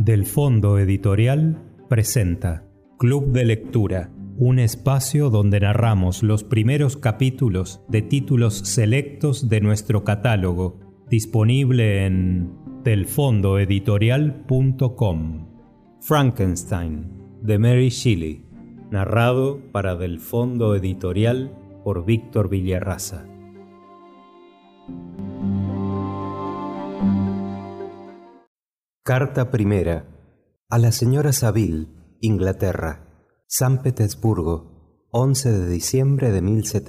Del Fondo Editorial presenta Club de Lectura, un espacio donde narramos los primeros capítulos de títulos selectos de nuestro catálogo, disponible en delfondoeditorial.com. Frankenstein, de Mary Shelley, narrado para Del Fondo Editorial por Víctor Villarraza. Carta primera. A la señora Saville, Inglaterra, San Petersburgo, 11 de diciembre de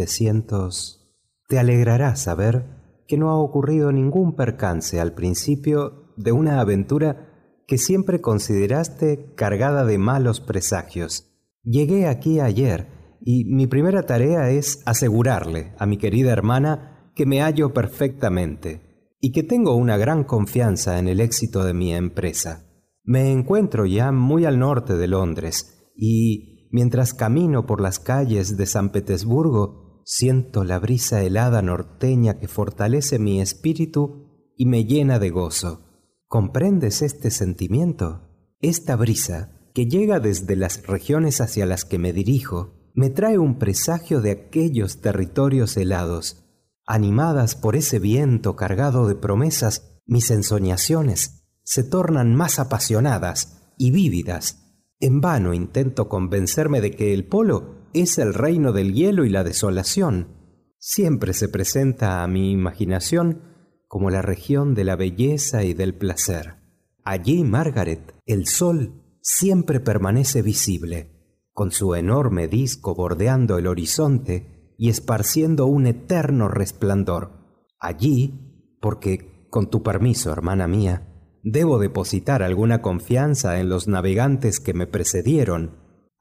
1700. Te alegrará saber que no ha ocurrido ningún percance al principio de una aventura que siempre consideraste cargada de malos presagios. Llegué aquí ayer y mi primera tarea es asegurarle a mi querida hermana que me hallo perfectamente y que tengo una gran confianza en el éxito de mi empresa. Me encuentro ya muy al norte de Londres y, mientras camino por las calles de San Petersburgo, siento la brisa helada norteña que fortalece mi espíritu y me llena de gozo. ¿Comprendes este sentimiento? Esta brisa, que llega desde las regiones hacia las que me dirijo, me trae un presagio de aquellos territorios helados. Animadas por ese viento cargado de promesas, mis ensoñaciones se tornan más apasionadas y vívidas. En vano intento convencerme de que el polo es el reino del hielo y la desolación. Siempre se presenta a mi imaginación como la región de la belleza y del placer. Allí, Margaret, el sol siempre permanece visible, con su enorme disco bordeando el horizonte y esparciendo un eterno resplandor. Allí, porque, con tu permiso, hermana mía, debo depositar alguna confianza en los navegantes que me precedieron.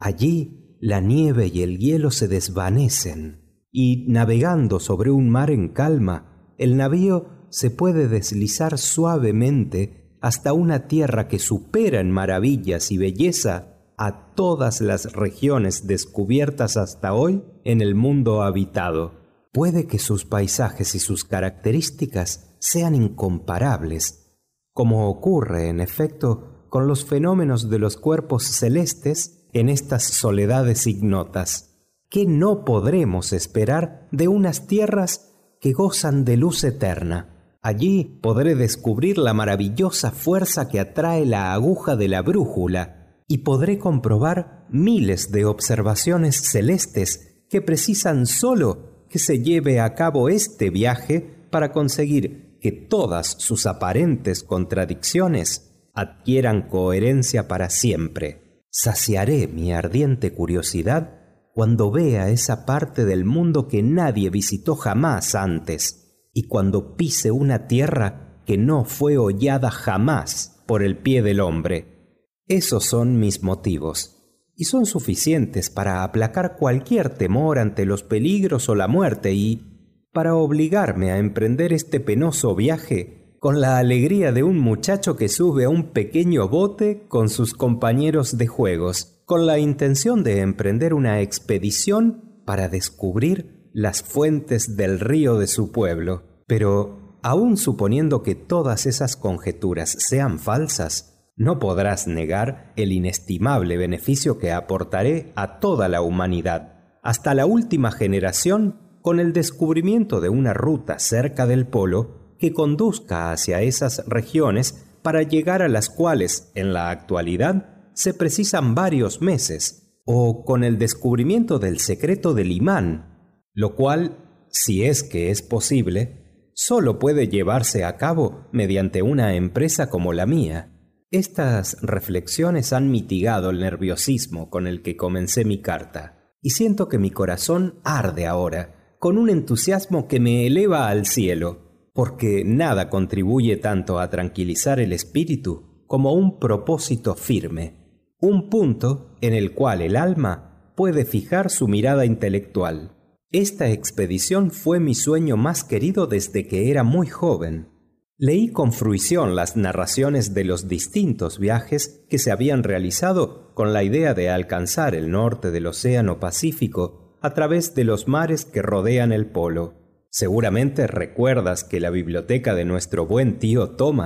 Allí la nieve y el hielo se desvanecen, y navegando sobre un mar en calma, el navío se puede deslizar suavemente hasta una tierra que supera en maravillas y belleza a todas las regiones descubiertas hasta hoy en el mundo habitado. Puede que sus paisajes y sus características sean incomparables, como ocurre en efecto con los fenómenos de los cuerpos celestes en estas soledades ignotas. ¿Qué no podremos esperar de unas tierras que gozan de luz eterna? Allí podré descubrir la maravillosa fuerza que atrae la aguja de la brújula, y podré comprobar miles de observaciones celestes que precisan solo que se lleve a cabo este viaje para conseguir que todas sus aparentes contradicciones adquieran coherencia para siempre. Saciaré mi ardiente curiosidad cuando vea esa parte del mundo que nadie visitó jamás antes y cuando pise una tierra que no fue hollada jamás por el pie del hombre. Esos son mis motivos, y son suficientes para aplacar cualquier temor ante los peligros o la muerte y para obligarme a emprender este penoso viaje con la alegría de un muchacho que sube a un pequeño bote con sus compañeros de juegos, con la intención de emprender una expedición para descubrir las fuentes del río de su pueblo. Pero, aun suponiendo que todas esas conjeturas sean falsas, no podrás negar el inestimable beneficio que aportaré a toda la humanidad, hasta la última generación, con el descubrimiento de una ruta cerca del polo que conduzca hacia esas regiones para llegar a las cuales, en la actualidad, se precisan varios meses, o con el descubrimiento del secreto del imán, lo cual, si es que es posible, solo puede llevarse a cabo mediante una empresa como la mía. Estas reflexiones han mitigado el nerviosismo con el que comencé mi carta, y siento que mi corazón arde ahora, con un entusiasmo que me eleva al cielo, porque nada contribuye tanto a tranquilizar el espíritu como un propósito firme, un punto en el cual el alma puede fijar su mirada intelectual. Esta expedición fue mi sueño más querido desde que era muy joven. Leí con fruición las narraciones de los distintos viajes que se habían realizado con la idea de alcanzar el norte del Océano Pacífico a través de los mares que rodean el polo. Seguramente recuerdas que la biblioteca de nuestro buen tío Thomas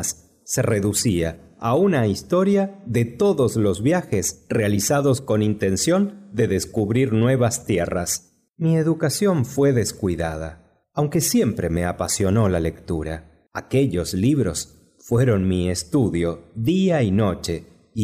se reducía a una historia de todos los viajes realizados con intención de descubrir nuevas tierras. Mi educación fue descuidada, aunque siempre me apasionó la lectura. Aquellos libros fueron mi estudio día y noche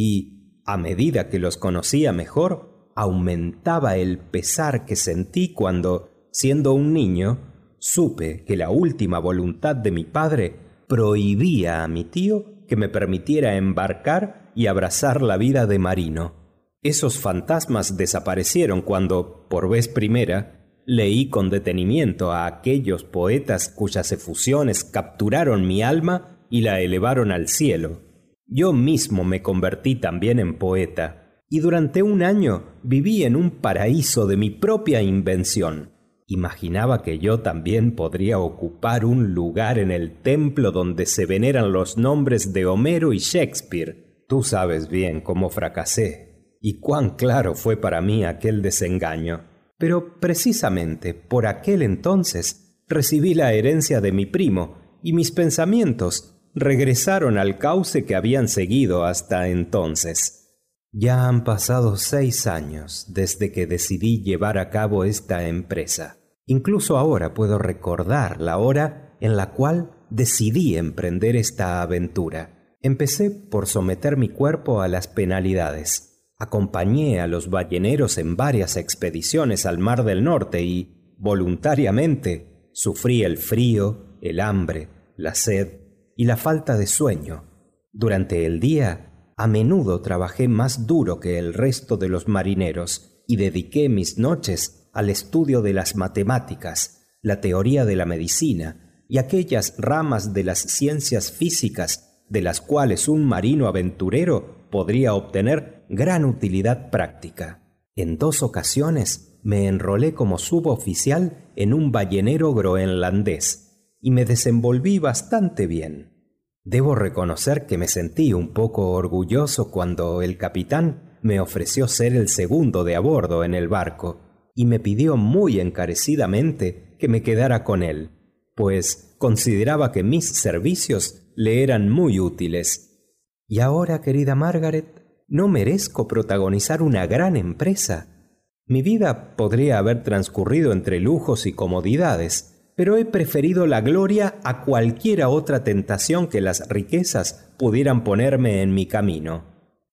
y, a medida que los conocía mejor, aumentaba el pesar que sentí cuando, siendo un niño, supe que la última voluntad de mi padre prohibía a mi tío que me permitiera embarcar y abrazar la vida de marino. Esos fantasmas desaparecieron cuando, por vez primera, leí con detenimiento a aquellos poetas cuyas efusiones capturaron mi alma y la elevaron al cielo. Yo mismo me convertí también en poeta, y durante un año viví en un paraíso de mi propia invención. Imaginaba que yo también podría ocupar un lugar en el templo donde se veneran los nombres de Homero y Shakespeare. Tú sabes bien cómo fracasé y cuán claro fue para mí aquel desengaño. Pero precisamente por aquel entonces recibí la herencia de mi primo y mis pensamientos regresaron al cauce que habían seguido hasta entonces. Ya han pasado 6 años desde que decidí llevar a cabo esta empresa. Incluso ahora puedo recordar la hora en la cual decidí emprender esta aventura. Empecé por someter mi cuerpo a las penalidades. Acompañé a los balleneros en varias expediciones al Mar del Norte y, voluntariamente, sufrí el frío, el hambre, la sed y la falta de sueño. Durante el día, a menudo trabajé más duro que el resto de los marineros y dediqué mis noches al estudio de las matemáticas, la teoría de la medicina y aquellas ramas de las ciencias físicas de las cuales un marino aventurero podría obtener gran utilidad práctica. En 2 ocasiones me enrolé como suboficial en un ballenero groenlandés y me desenvolví bastante bien. Debo reconocer que me sentí un poco orgulloso cuando el capitán me ofreció ser el segundo de a bordo en el barco y me pidió muy encarecidamente que me quedara con él, pues consideraba que mis servicios le eran muy útiles. Y ahora, querida Margaret, ¿no merezco protagonizar una gran empresa? Mi vida podría haber transcurrido entre lujos y comodidades, pero he preferido la gloria a cualquiera otra tentación que las riquezas pudieran ponerme en mi camino.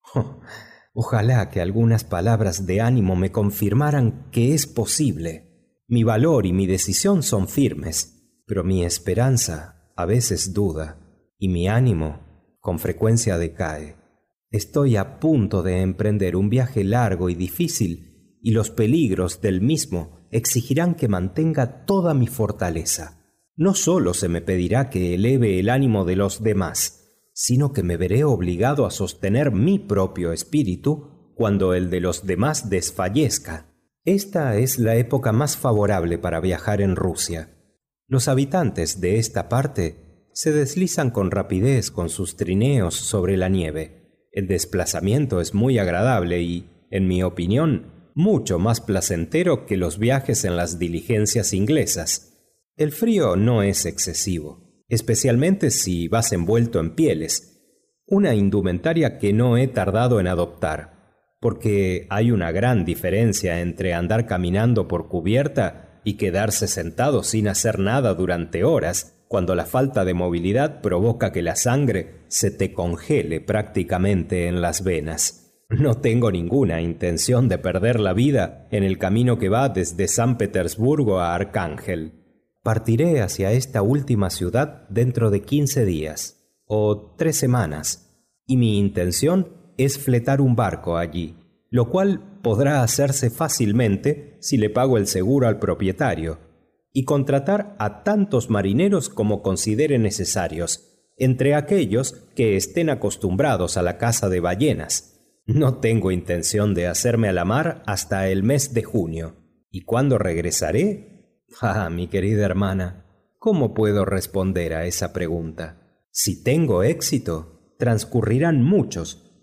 Ojalá que algunas palabras de ánimo me confirmaran que es posible. Mi valor y mi decisión son firmes, pero mi esperanza a veces duda, y mi ánimo con frecuencia decae. Estoy a punto de emprender un viaje largo y difícil, y los peligros del mismo exigirán que mantenga toda mi fortaleza. No solo se me pedirá que eleve el ánimo de los demás, sino que me veré obligado a sostener mi propio espíritu cuando el de los demás desfallezca. Esta es la época más favorable para viajar en Rusia. Los habitantes de esta parte se deslizan con rapidez con sus trineos sobre la nieve. El desplazamiento es muy agradable y, en mi opinión, mucho más placentero que los viajes en las diligencias inglesas. El frío no es excesivo, especialmente si vas envuelto en pieles, una indumentaria que no he tardado en adoptar, porque hay una gran diferencia entre andar caminando por cubierta y quedarse sentado sin hacer nada durante horas, cuando la falta de movilidad provoca que la sangre se te congele prácticamente en las venas. No tengo ninguna intención de perder la vida en el camino que va desde San Petersburgo a Arcángel. Partiré hacia esta última ciudad dentro de 15 días, o 3 semanas, y mi intención es fletar un barco allí, lo cual podrá hacerse fácilmente si le pago el seguro al propietario, y contratar a tantos marineros como considere necesarios, entre aquellos que estén acostumbrados a la caza de ballenas. No tengo intención de hacerme a la mar hasta el mes de junio. ¿Y cuándo regresaré? Mi querida hermana, ¿cómo puedo responder a esa pregunta? Si tengo éxito, transcurrirán muchos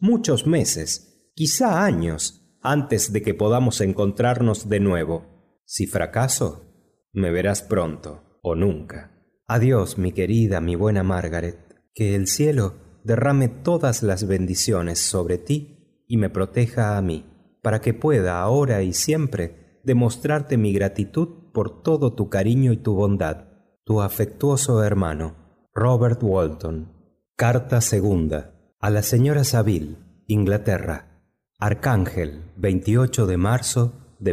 meses, quizá años, antes de que podamos encontrarnos de nuevo. Si fracaso, me verás pronto o nunca. Adiós, mi querida, mi buena Margaret. Que el cielo derrame todas las bendiciones sobre ti y me proteja a mí, para que pueda ahora y siempre demostrarte mi gratitud por todo tu cariño y tu bondad. Tu afectuoso hermano, Robert Walton. Carta segunda. A la señora Saville, Inglaterra. Arcángel, 28 de marzo de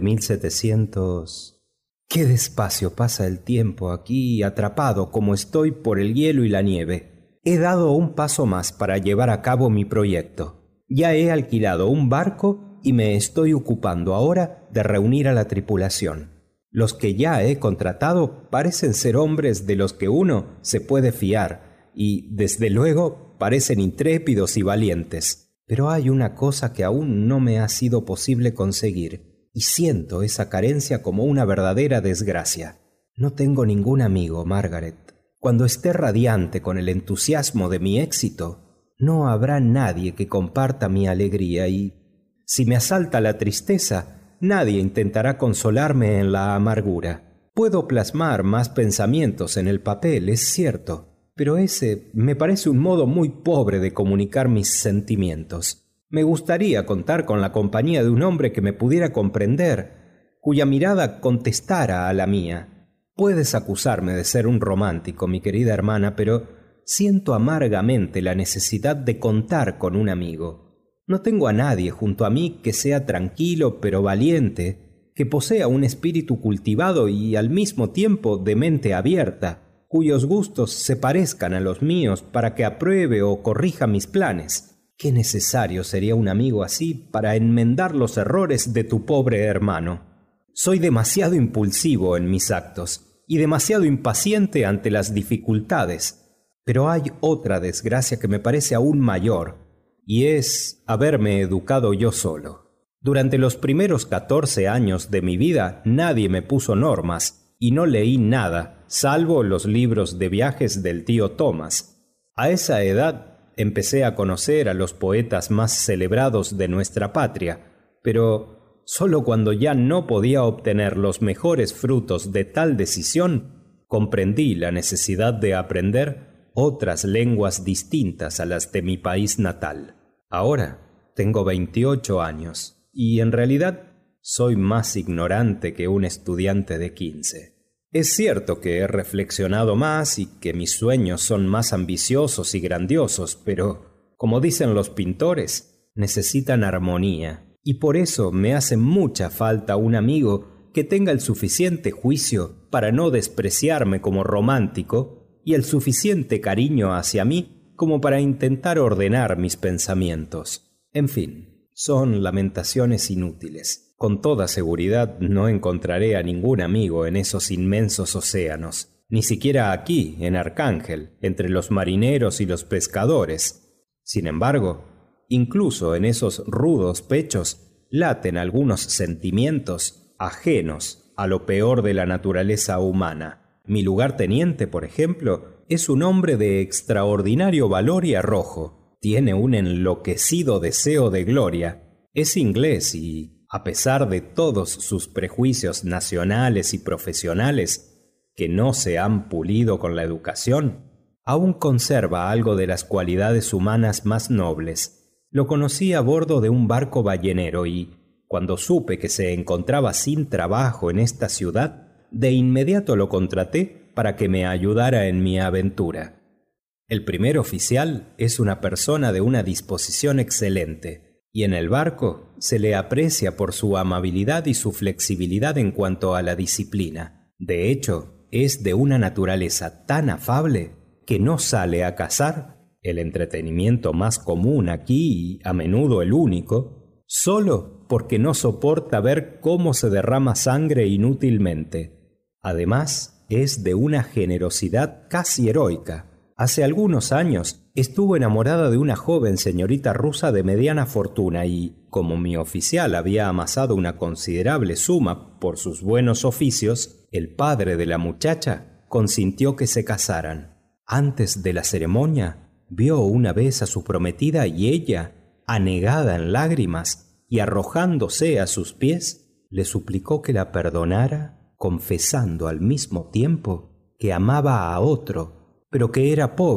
1700... Qué despacio pasa el tiempo aquí, atrapado como estoy por el hielo y la nieve. He dado un paso más para llevar a cabo mi proyecto. Ya he alquilado un barco y me estoy ocupando ahora de reunir a la tripulación. Los que ya he contratado parecen ser hombres de los que uno se puede fiar y, desde luego, parecen intrépidos y valientes. Pero hay una cosa que aún no me ha sido posible conseguir. Y siento esa carencia como una verdadera desgracia. No tengo ningún amigo, Margaret. Cuando esté radiante con el entusiasmo de mi éxito, no habrá nadie que comparta mi alegría y, si me asalta la tristeza, nadie intentará consolarme en la amargura. Puedo plasmar más pensamientos en el papel, es cierto, pero ese me parece un modo muy pobre de comunicar mis sentimientos. Me gustaría contar con la compañía de un hombre que me pudiera comprender, cuya mirada contestara a la mía. Puedes acusarme de ser un romántico, mi querida hermana, pero siento amargamente la necesidad de contar con un amigo. No tengo a nadie junto a mí que sea tranquilo pero valiente, que posea un espíritu cultivado y al mismo tiempo de mente abierta, cuyos gustos se parezcan a los míos para que apruebe o corrija mis planes. Qué necesario sería un amigo así para enmendar los errores de tu pobre hermano. Soy demasiado impulsivo en mis actos y demasiado impaciente ante las dificultades, pero hay otra desgracia que me parece aún mayor, y es haberme educado yo solo. Durante los primeros 14 años de mi vida nadie me puso normas y no leí nada, salvo los libros de viajes del tío Thomas. A esa edad empecé a conocer a los poetas más celebrados de nuestra patria, pero solo cuando ya no podía obtener los mejores frutos de tal decisión, comprendí la necesidad de aprender otras lenguas distintas a las de mi país natal. Ahora tengo 28 años y en realidad soy más ignorante que un estudiante de 15. Es cierto que he reflexionado más y que mis sueños son más ambiciosos y grandiosos, pero, como dicen los pintores, necesitan armonía, y por eso me hace mucha falta un amigo que tenga el suficiente juicio para no despreciarme como romántico y el suficiente cariño hacia mí como para intentar ordenar mis pensamientos. En fin, son lamentaciones inútiles. Con toda seguridad no encontraré a ningún amigo en esos inmensos océanos, ni siquiera aquí, en Arcángel, entre los marineros y los pescadores. Sin embargo, incluso en esos rudos pechos laten algunos sentimientos ajenos a lo peor de la naturaleza humana. Mi lugarteniente, por ejemplo, es un hombre de extraordinario valor y arrojo. Tiene un enloquecido deseo de gloria. Es inglés y, a pesar de todos sus prejuicios nacionales y profesionales que no se han pulido con la educación, aún conserva algo de las cualidades humanas más nobles. Lo conocí a bordo de un barco ballenero y, cuando supe que se encontraba sin trabajo en esta ciudad, de inmediato lo contraté para que me ayudara en mi aventura. El primer oficial es una persona de una disposición excelente, y en el barco se le aprecia por su amabilidad y su flexibilidad en cuanto a la disciplina. De hecho, es de una naturaleza tan afable que no sale a cazar, el entretenimiento más común aquí y a menudo el único, solo porque no soporta ver cómo se derrama sangre inútilmente. Además, es de una generosidad casi heroica. Hace algunos años estuvo enamorada de una joven señorita rusa de mediana fortuna y, como mi oficial había amasado una considerable suma por sus buenos oficios, el padre de la muchacha consintió que se casaran. Antes de la ceremonia, vio una vez a su prometida y ella, anegada en lágrimas y arrojándose a sus pies, le suplicó que la perdonara, confesando al mismo tiempo que amaba a otro, pero que era pobre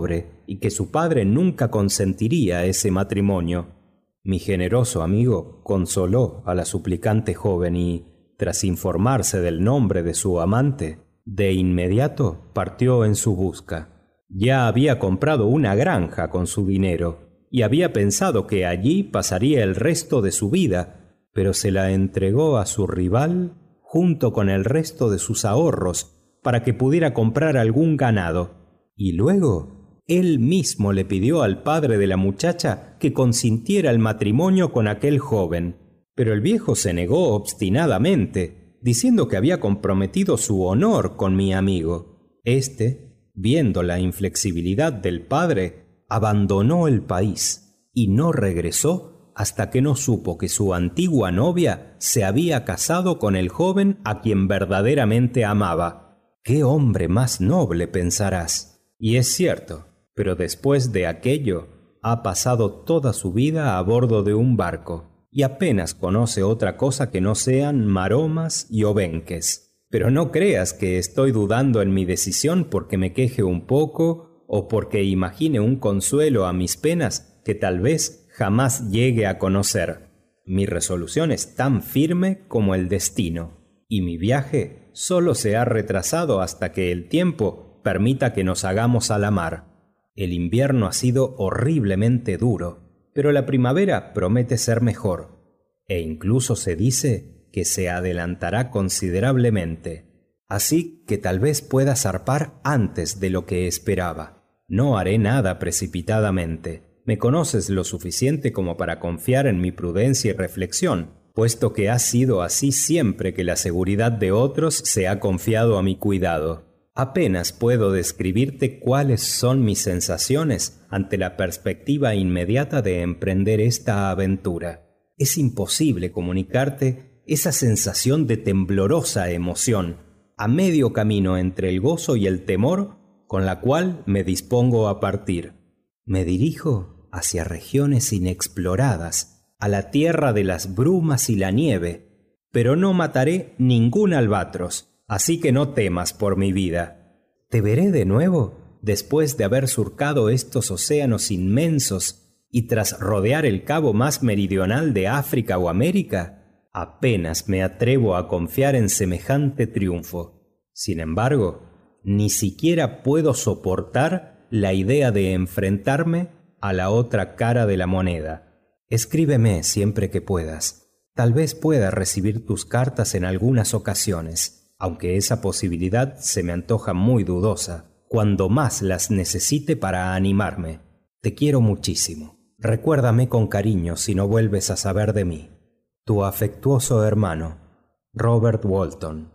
y que su padre nunca consentiría ese matrimonio. Mi generoso amigo consoló a la suplicante joven y, tras informarse del nombre de su amante, de inmediato partió en su busca. Ya había comprado una granja con su dinero y había pensado que allí pasaría el resto de su vida, pero se la entregó a su rival junto con el resto de sus ahorros para que pudiera comprar algún ganado. Y luego él mismo le pidió al padre de la muchacha que consintiera el matrimonio con aquel joven, pero el viejo se negó obstinadamente, diciendo que había comprometido su honor con mi amigo. Este, viendo la inflexibilidad del padre, abandonó el país y no regresó hasta que no supo que su antigua novia se había casado con el joven a quien verdaderamente amaba. ¡Qué hombre más noble!, pensarás. Y es cierto, pero después de aquello ha pasado toda su vida a bordo de un barco y apenas conoce otra cosa que no sean maromas y obenques. Pero no creas que estoy dudando en mi decisión porque me queje un poco o porque imagine un consuelo a mis penas que tal vez jamás llegue a conocer. Mi resolución es tan firme como el destino, y mi viaje solo se ha retrasado hasta que el tiempo permita que nos hagamos a la mar. El invierno ha sido horriblemente duro, pero la primavera promete ser mejor, e incluso se dice que se adelantará considerablemente. Así que tal vez pueda zarpar antes de lo que esperaba. No haré nada precipitadamente. Me conoces lo suficiente como para confiar en mi prudencia y reflexión, puesto que ha sido así siempre que la seguridad de otros se ha confiado a mi cuidado. Apenas puedo describirte cuáles son mis sensaciones ante la perspectiva inmediata de emprender esta aventura. Es imposible comunicarte esa sensación de temblorosa emoción, a medio camino entre el gozo y el temor, con la cual me dispongo a partir. Me dirijo hacia regiones inexploradas, a la tierra de las brumas y la nieve, pero no mataré ningún albatros, así que no temas por mi vida. Te veré de nuevo después de haber surcado estos océanos inmensos y tras rodear el cabo más meridional de África o América. Apenas me atrevo a confiar en semejante triunfo. Sin embargo, ni siquiera puedo soportar la idea de enfrentarme a la otra cara de la moneda. Escríbeme siempre que puedas. Tal vez pueda recibir tus cartas en algunas ocasiones, aunque esa posibilidad se me antoja muy dudosa, cuando más las necesite para animarme. Te quiero muchísimo. Recuérdame con cariño si no vuelves a saber de mí. Tu afectuoso hermano, Robert Walton.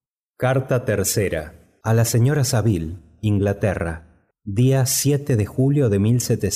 Carta tercera. A la señora Saville, Inglaterra. Día 7 de julio de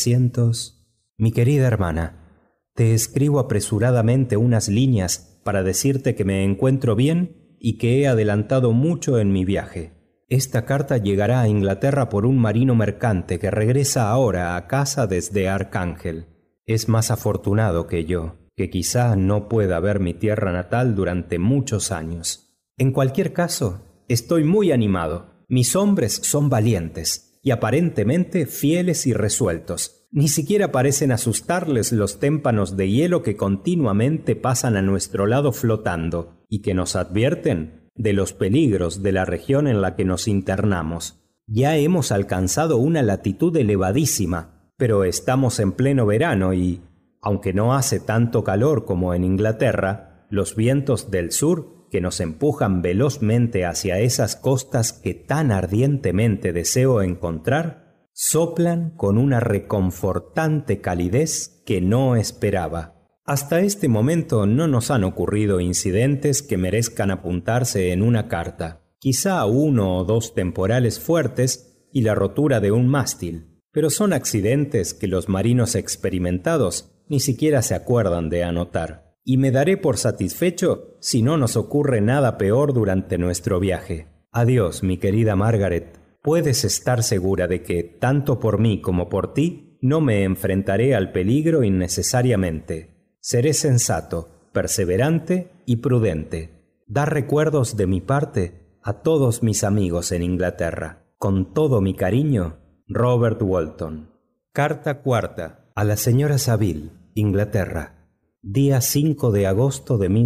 1700. Mi querida hermana, te escribo apresuradamente unas líneas para decirte que me encuentro bien y que he adelantado mucho en mi viaje. Esta carta llegará a Inglaterra por un marino mercante que regresa ahora a casa desde Arcángel. Es más afortunado que yo, que quizá no pueda ver mi tierra natal durante muchos años. En cualquier caso, estoy muy animado. Mis hombres son valientes y aparentemente fieles y resueltos. Ni siquiera parecen asustarles los témpanos de hielo que continuamente pasan a nuestro lado flotando y que nos advierten de los peligros de la región en la que nos internamos. Ya hemos alcanzado una latitud elevadísima, pero estamos en pleno verano y, aunque no hace tanto calor como en Inglaterra, los vientos del sur que nos empujan velozmente hacia esas costas que tan ardientemente deseo encontrar, soplan con una reconfortante calidez que no esperaba. Hasta este momento no nos han ocurrido incidentes que merezcan apuntarse en una carta. Quizá 1 o 2 temporales fuertes y la rotura de un mástil, pero son accidentes que los marinos experimentados ni siquiera se acuerdan de anotar. Y me daré por satisfecho si no nos ocurre nada peor durante nuestro viaje. Adiós, mi querida Margaret. Puedes estar segura de que, tanto por mí como por ti, no me enfrentaré al peligro innecesariamente. Seré sensato, perseverante y prudente. Da recuerdos de mi parte a todos mis amigos en Inglaterra. Con todo mi cariño, Robert Walton. Carta cuarta a la señora Saville, Inglaterra. Día 5 de agosto de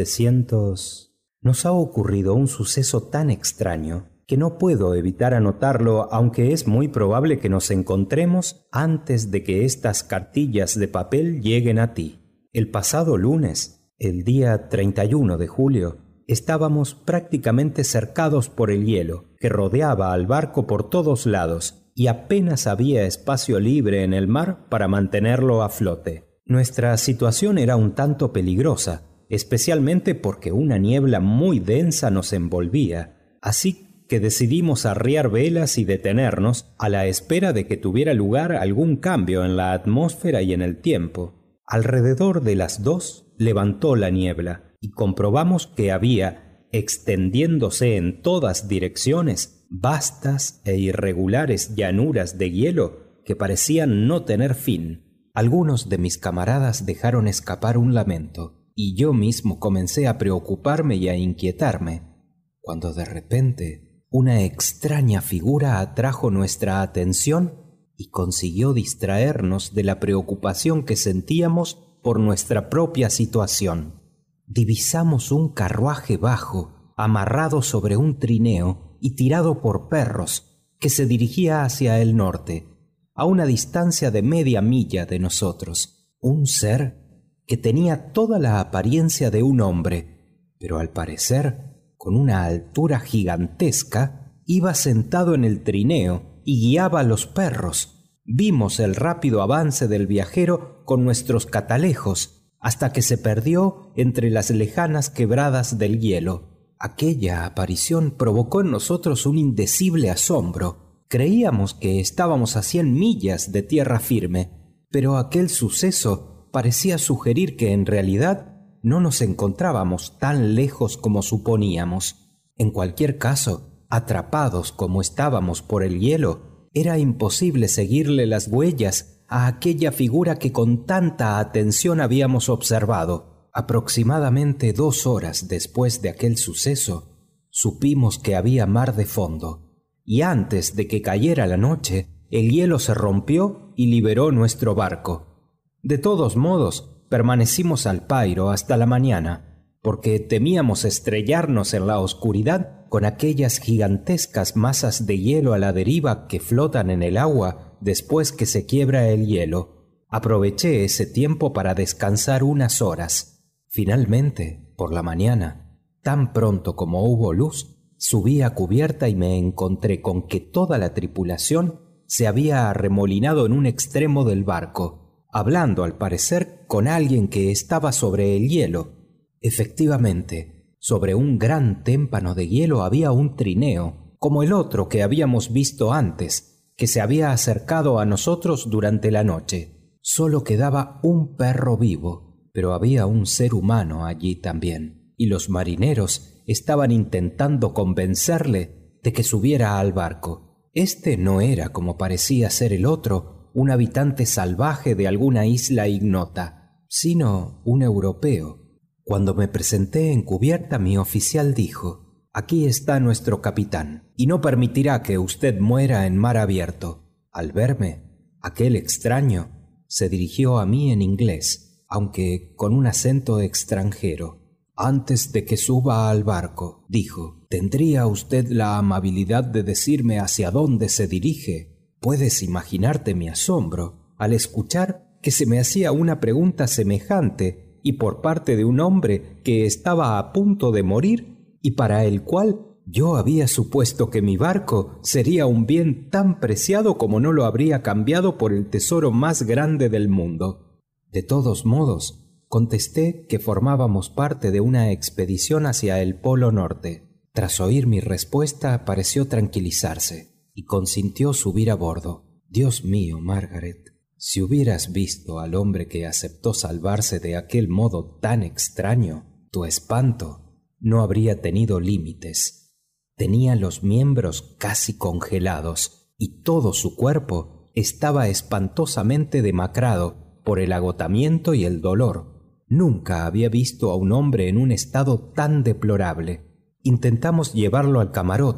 1700. Nos ha ocurrido un suceso tan extraño que no puedo evitar anotarlo, aunque es muy probable que nos encontremos antes de que estas cartillas de papel lleguen a ti. El pasado lunes, el día 31 de julio, estábamos prácticamente cercados por el hielo, que rodeaba al barco por todos lados, y apenas había espacio libre en el mar para mantenerlo a flote. Nuestra situación era un tanto peligrosa, especialmente porque una niebla muy densa nos envolvía, así que decidimos arriar velas y detenernos a la espera de que tuviera lugar algún cambio en la atmósfera y en el tiempo. Alrededor de las 2 levantó la niebla y comprobamos que había, extendiéndose en todas direcciones, vastas e irregulares llanuras de hielo que parecían no tener fin. Algunos de mis camaradas dejaron escapar un lamento, y yo mismo comencé a preocuparme y a inquietarme, cuando de repente una extraña figura atrajo nuestra atención y consiguió distraernos de la preocupación que sentíamos por nuestra propia situación. Divisamos un carruaje bajo, amarrado sobre un trineo y tirado por perros, que se dirigía hacia el norte, a una distancia de media milla de nosotros. Un ser que tenía toda la apariencia de un hombre, pero al parecer, con una altura gigantesca, iba sentado en el trineo y guiaba a los perros. Vimos el rápido avance del viajero con nuestros catalejos, hasta que se perdió entre las lejanas quebradas del hielo. Aquella aparición provocó en nosotros un indecible asombro. Creíamos que estábamos a 100 millas de tierra firme, pero aquel suceso parecía sugerir que en realidad no nos encontrábamos tan lejos como suponíamos. En cualquier caso, atrapados como estábamos por el hielo, era imposible seguirle las huellas a aquella figura que con tanta atención habíamos observado. Aproximadamente 2 horas después de aquel suceso, supimos que había mar de fondo, y antes de que cayera la noche, el hielo se rompió y liberó nuestro barco. De todos modos, permanecimos al pairo hasta la mañana, porque temíamos estrellarnos en la oscuridad con aquellas gigantescas masas de hielo a la deriva que flotan en el agua después que se quiebra el hielo. Aproveché ese tiempo para descansar unas horas. Finalmente, por la mañana, tan pronto como hubo luz, subí a cubierta y me encontré con que toda la tripulación se había arremolinado en un extremo del barco, hablando al parecer con alguien que estaba sobre el hielo. Efectivamente, sobre un gran témpano de hielo había un trineo, como el otro que habíamos visto antes, que se había acercado a nosotros durante la noche. Solo quedaba un perro vivo, pero había un ser humano allí también, y los marineros estaban intentando convencerle de que subiera al barco. Este no era, como parecía ser el otro, un habitante salvaje de alguna isla ignota, sino un europeo. Cuando me presenté en cubierta, mi oficial dijo: «Aquí está nuestro capitán, y no permitirá que usted muera en mar abierto». Al verme, aquel extraño se dirigió a mí en inglés, aunque con un acento extranjero. «Antes de que suba al barco», dijo, «¿tendría usted la amabilidad de decirme hacia dónde se dirige?» Puedes imaginarte mi asombro al escuchar que se me hacía una pregunta semejante, y por parte de un hombre que estaba a punto de morir y para el cual yo había supuesto que mi barco sería un bien tan preciado como no lo habría cambiado por el tesoro más grande del mundo. De todos modos, contesté que formábamos parte de una expedición hacia el Polo Norte. Tras oír mi respuesta, pareció tranquilizarse y consintió subir a bordo. Dios mío, Margaret, si hubieras visto al hombre que aceptó salvarse de aquel modo tan extraño, tu espanto no habría tenido límites. Tenía los miembros casi congelados y todo su cuerpo estaba espantosamente demacrado por el agotamiento y el dolor. Nunca había visto a un hombre en un estado tan deplorable. Intentamos llevarlo al camarote,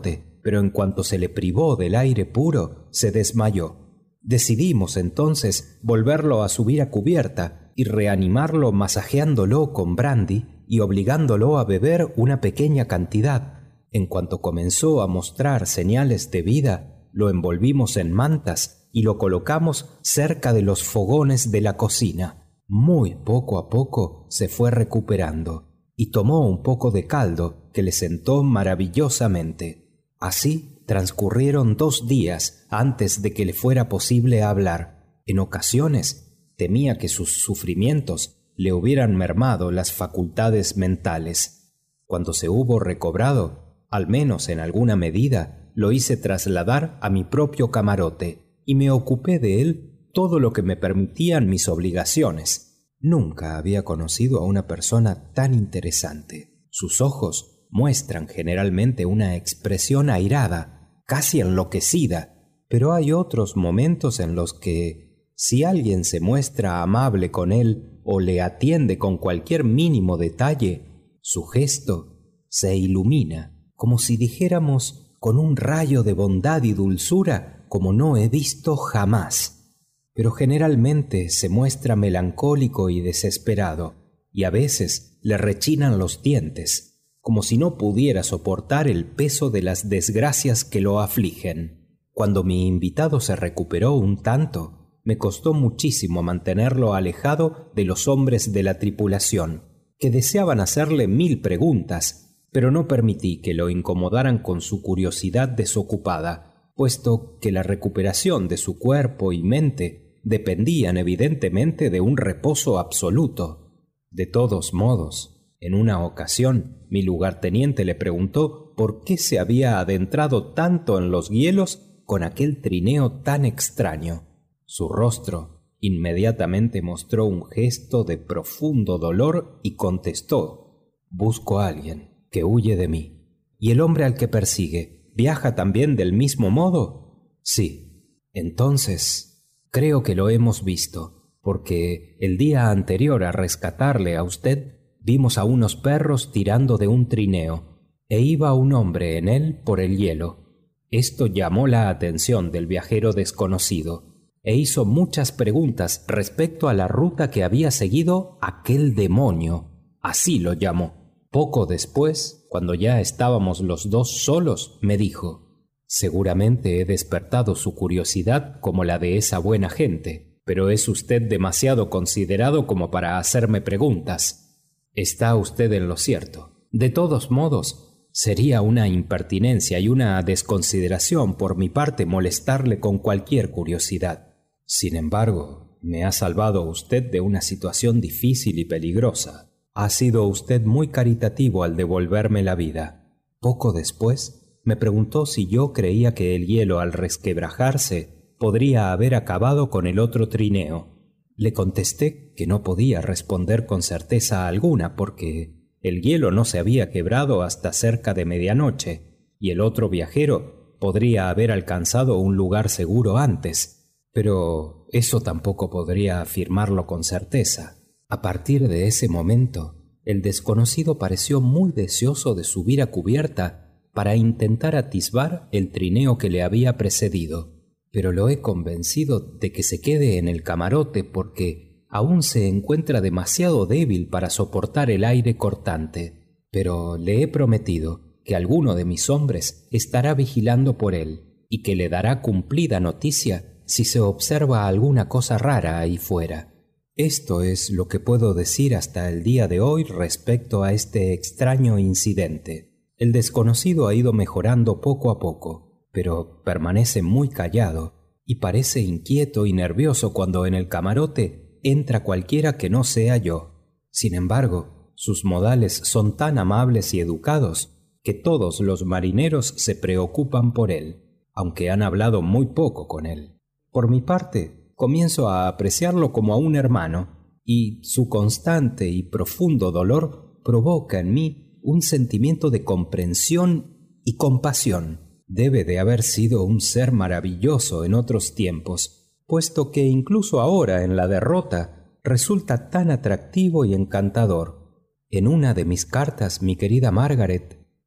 pero en cuanto se le privó del aire puro, se desmayó. Decidimos entonces volverlo a subir a cubierta y reanimarlo masajeándolo con brandy y obligándolo a beber una pequeña cantidad. En cuanto comenzó a mostrar señales de vida, lo envolvimos en mantas y lo colocamos cerca de los fogones de la cocina. Muy poco a poco se fue recuperando y tomó un poco de caldo que le sentó maravillosamente. Así transcurrieron 2 días antes de que le fuera posible hablar. En ocasiones temía que sus sufrimientos le hubieran mermado las facultades mentales. Cuando se hubo recobrado, al menos en alguna medida, lo hice trasladar a mi propio camarote y me ocupé de él todo lo que me permitían mis obligaciones. Nunca había conocido a una persona tan interesante. Sus ojos muestran generalmente una expresión airada, casi enloquecida, pero hay otros momentos en los que, si alguien se muestra amable con él o le atiende con cualquier mínimo detalle, su gesto se ilumina, como si dijéramos con un rayo de bondad y dulzura como no he visto jamás. Pero generalmente se muestra melancólico y desesperado, y a veces le rechinan los dientes, como si no pudiera soportar el peso de las desgracias que lo afligen. Cuando mi invitado se recuperó un tanto, me costó muchísimo mantenerlo alejado de los hombres de la tripulación, que deseaban hacerle 1000 preguntas, pero no permití que lo incomodaran con su curiosidad desocupada, puesto que la recuperación de su cuerpo y mente dependían evidentemente de un reposo absoluto. De todos modos, en una ocasión, mi lugarteniente le preguntó por qué se había adentrado tanto en los hielos con aquel trineo tan extraño. Su rostro inmediatamente mostró un gesto de profundo dolor y contestó: «Busco a alguien que huye de mí». «¿Y el hombre al que persigue viaja también del mismo modo?» «Sí». «Entonces, creo que lo hemos visto, porque el día anterior a rescatarle a usted, vimos a unos perros tirando de un trineo, e iba un hombre en él por el hielo». Esto llamó la atención del viajero desconocido, e hizo muchas preguntas respecto a la ruta que había seguido aquel demonio, así lo llamó. Poco después, cuando ya estábamos los dos solos, me dijo: «Seguramente he despertado su curiosidad como la de esa buena gente, pero es usted demasiado considerado como para hacerme preguntas». «Está usted en lo cierto. De todos modos, sería una impertinencia y una desconsideración por mi parte molestarle con cualquier curiosidad. Sin embargo, me ha salvado usted de una situación difícil y peligrosa. Ha sido usted muy caritativo al devolverme la vida». Poco después, me preguntó si yo creía que el hielo, al resquebrajarse, podría haber acabado con el otro trineo. Le contesté que no podía responder con certeza alguna porque el hielo no se había quebrado hasta cerca de medianoche y el otro viajero podría haber alcanzado un lugar seguro antes, pero eso tampoco podría afirmarlo con certeza. A partir de ese momento, el desconocido pareció muy deseoso de subir a cubierta para intentar atisbar el trineo que le había precedido, pero lo he convencido de que se quede en el camarote porque aún se encuentra demasiado débil para soportar el aire cortante. Pero le he prometido que alguno de mis hombres estará vigilando por él y que le dará cumplida noticia si se observa alguna cosa rara ahí fuera. Esto es lo que puedo decir hasta el día de hoy respecto a este extraño incidente. El desconocido ha ido mejorando poco a poco, pero permanece muy callado y parece inquieto y nervioso cuando en el camarote entra cualquiera que no sea yo. Sin embargo, sus modales son tan amables y educados que todos los marineros se preocupan por él, aunque han hablado muy poco con él. Por mi parte, comienzo a apreciarlo como a un hermano, y su constante y profundo dolor provoca en mí un sentimiento de comprensión y compasión. Debe de haber sido un ser maravilloso en otros tiempos, puesto que incluso ahora en la derrota resulta tan atractivo y encantador. En una de mis cartas, mi querida Margaret,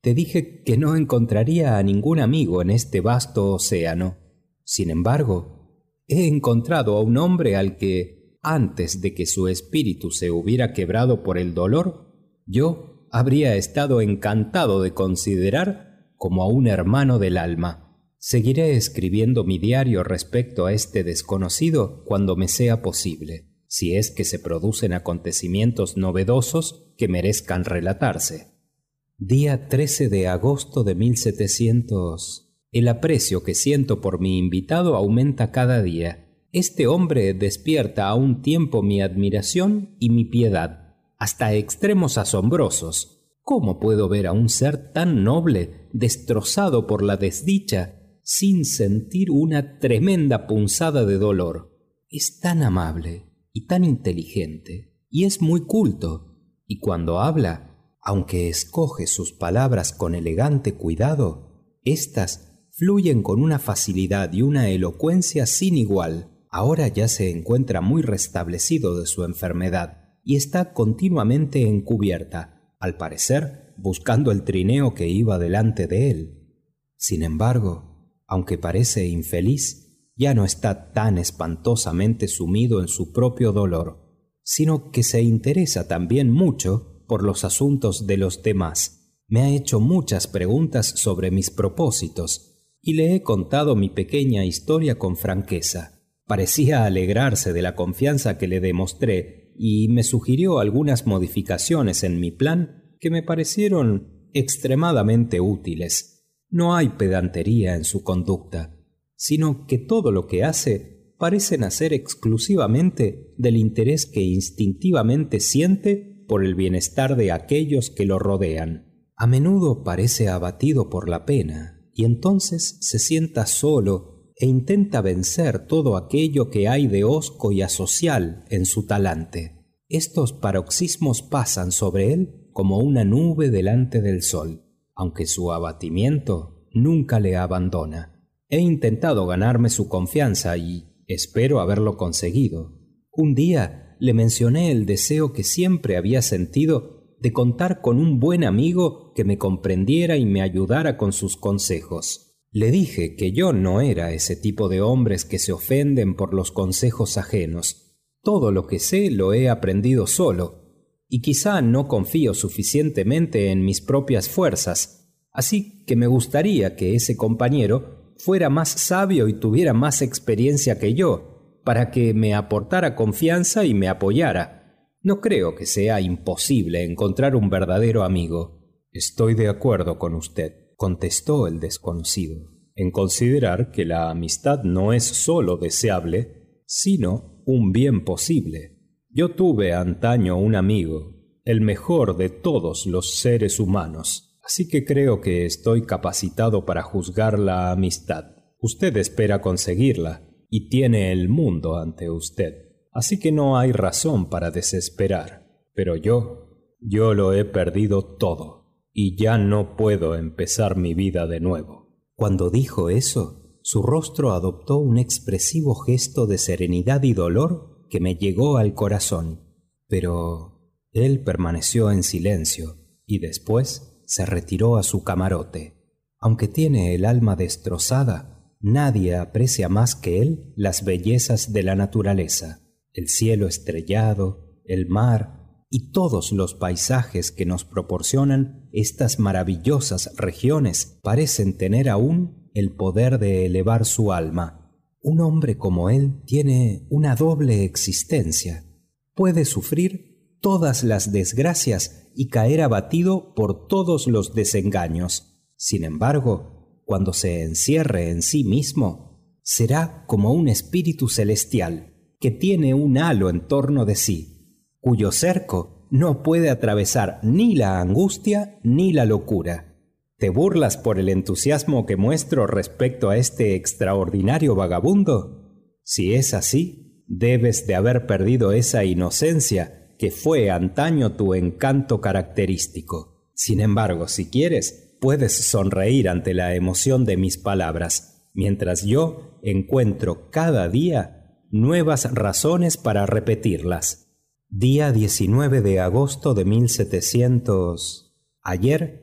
Te dije que no encontraría a ningún amigo en este vasto océano. Sin embargo, he encontrado a un hombre al que, antes de que su espíritu se hubiera quebrado por el dolor, yo habría estado encantado de considerar como a un hermano del alma. Seguiré escribiendo mi diario respecto a este desconocido cuando me sea posible, si es que se producen acontecimientos novedosos que merezcan relatarse. Día 13 de agosto de 1700. El aprecio que siento por mi invitado aumenta cada día. Este hombre despierta a un tiempo mi admiración y mi piedad, hasta extremos asombrosos. ¿Cómo puedo ver a un ser tan noble destrozado por la desdicha sin sentir una tremenda punzada de dolor? Es tan amable y tan inteligente, y es muy culto, y cuando habla, aunque escoge sus palabras con elegante cuidado, éstas fluyen con una facilidad y una elocuencia sin igual. Ahora ya se encuentra muy restablecido de su enfermedad y está continuamente encubierta, al parecer buscando el trineo que iba delante de él. Sin embargo, aunque parece infeliz, ya no está tan espantosamente sumido en su propio dolor, sino que se interesa también mucho por los asuntos de los demás. Me ha hecho muchas preguntas sobre mis propósitos y le he contado mi pequeña historia con franqueza. Parecía alegrarse de la confianza que le demostré y me sugirió algunas modificaciones en mi plan que me parecieron extremadamente útiles. No hay pedantería en su conducta, sino que todo lo que hace parece nacer exclusivamente del interés que instintivamente siente por el bienestar de aquellos que lo rodean. A menudo parece abatido por la pena y entonces se sienta solo e intenta vencer todo aquello que hay de hosco y asocial en su talante. Estos paroxismos pasan sobre él como una nube delante del sol, aunque su abatimiento nunca le abandona. He intentado ganarme su confianza y espero haberlo conseguido. Un día le mencioné el deseo que siempre había sentido de contar con un buen amigo que me comprendiera y me ayudara con sus consejos. Le dije que yo no era ese tipo de hombres que se ofenden por los consejos ajenos. Todo lo que sé lo he aprendido solo, y quizá no confío suficientemente en mis propias fuerzas, así que me gustaría que ese compañero fuera más sabio y tuviera más experiencia que yo, para que me aportara confianza y me apoyara. No creo que sea imposible encontrar un verdadero amigo. Estoy de acuerdo con usted, contestó el desconocido, en considerar que la amistad no es sólo deseable, sino un bien posible. Yo tuve antaño un amigo, el mejor de todos los seres humanos, así que creo que estoy capacitado para juzgar la amistad. Usted espera conseguirla y tiene el mundo ante usted, así que no hay razón para desesperar. Pero yo lo he perdido todo. Y ya no puedo empezar mi vida de nuevo. Cuando dijo eso, su rostro adoptó un expresivo gesto de serenidad y dolor que me llegó al corazón. Pero él permaneció en silencio y después se retiró a su camarote. Aunque tiene el alma destrozada, nadie aprecia más que él las bellezas de la naturaleza, el cielo estrellado, el mar y todos los paisajes que nos proporcionan estas maravillosas regiones parecen tener aún el poder de elevar su alma. Un hombre como él tiene una doble existencia. Puede sufrir todas las desgracias y caer abatido por todos los desengaños. Sin embargo, cuando se encierre en sí mismo, será como un espíritu celestial que tiene un halo en torno de sí, cuyo cerco no puede atravesar ni la angustia ni la locura. ¿Te burlas por el entusiasmo que muestro respecto a este extraordinario vagabundo? Si es así, debes de haber perdido esa inocencia que fue antaño tu encanto característico. Sin embargo, si quieres, puedes sonreír ante la emoción de mis palabras, mientras yo encuentro cada día nuevas razones para repetirlas. Día 19 de agosto de 1700. Ayer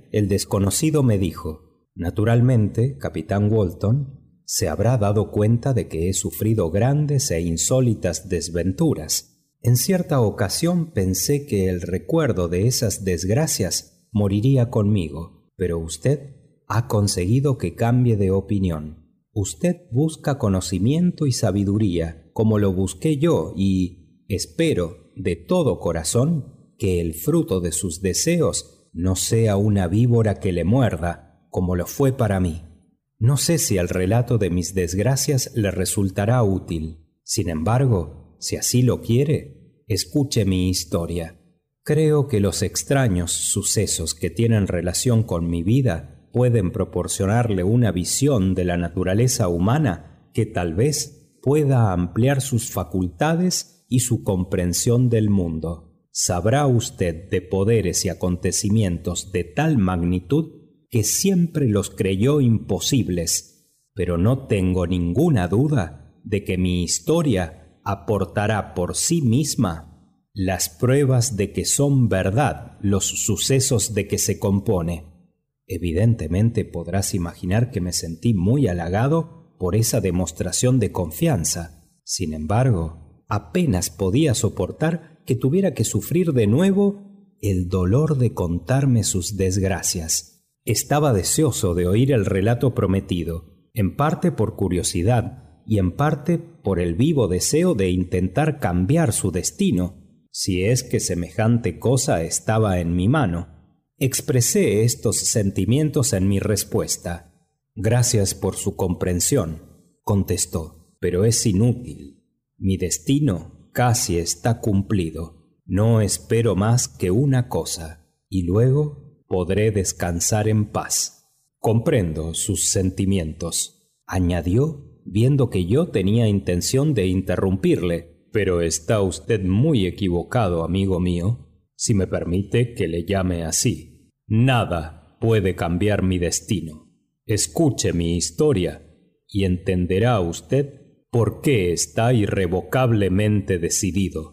el desconocido me dijo: «Naturalmente, capitán Walton, se habrá dado cuenta de que he sufrido grandes e insólitas desventuras. En cierta ocasión pensé que el recuerdo de esas desgracias moriría conmigo, pero usted ha conseguido que cambie de opinión. Usted busca conocimiento y sabiduría, como lo busqué yo, y espero de todo corazón que el fruto de sus deseos no sea una víbora que le muerda, como lo fue para mí. No sé si el relato de mis desgracias le resultará útil. Sin embargo, si así lo quiere, escuche mi historia. Creo que los extraños sucesos que tienen relación con mi vida pueden proporcionarle una visión de la naturaleza humana que tal vez pueda ampliar sus facultades y su comprensión del mundo. Sabrá usted de poderes y acontecimientos de tal magnitud que siempre los creyó imposibles, pero no tengo ninguna duda de que mi historia aportará por sí misma las pruebas de que son verdad los sucesos de que se compone». Evidentemente podrás imaginar que me sentí muy halagado por esa demostración de confianza. Sin embargo, apenas podía soportar que tuviera que sufrir de nuevo el dolor de contarme sus desgracias. Estaba deseoso de oír el relato prometido, en parte por curiosidad y en parte por el vivo deseo de intentar cambiar su destino, si es que semejante cosa estaba en mi mano. Expresé estos sentimientos en mi respuesta. «Gracias por su comprensión», contestó, «pero es inútil. Mi destino casi está cumplido. No espero más que una cosa, y luego podré descansar en paz». «Comprendo sus sentimientos», añadió, viendo que yo tenía intención de interrumpirle, «pero está usted muy equivocado, amigo mío, si me permite que le llame así. Nada puede cambiar mi destino. Escuche mi historia y entenderá usted por qué está irrevocablemente decidido».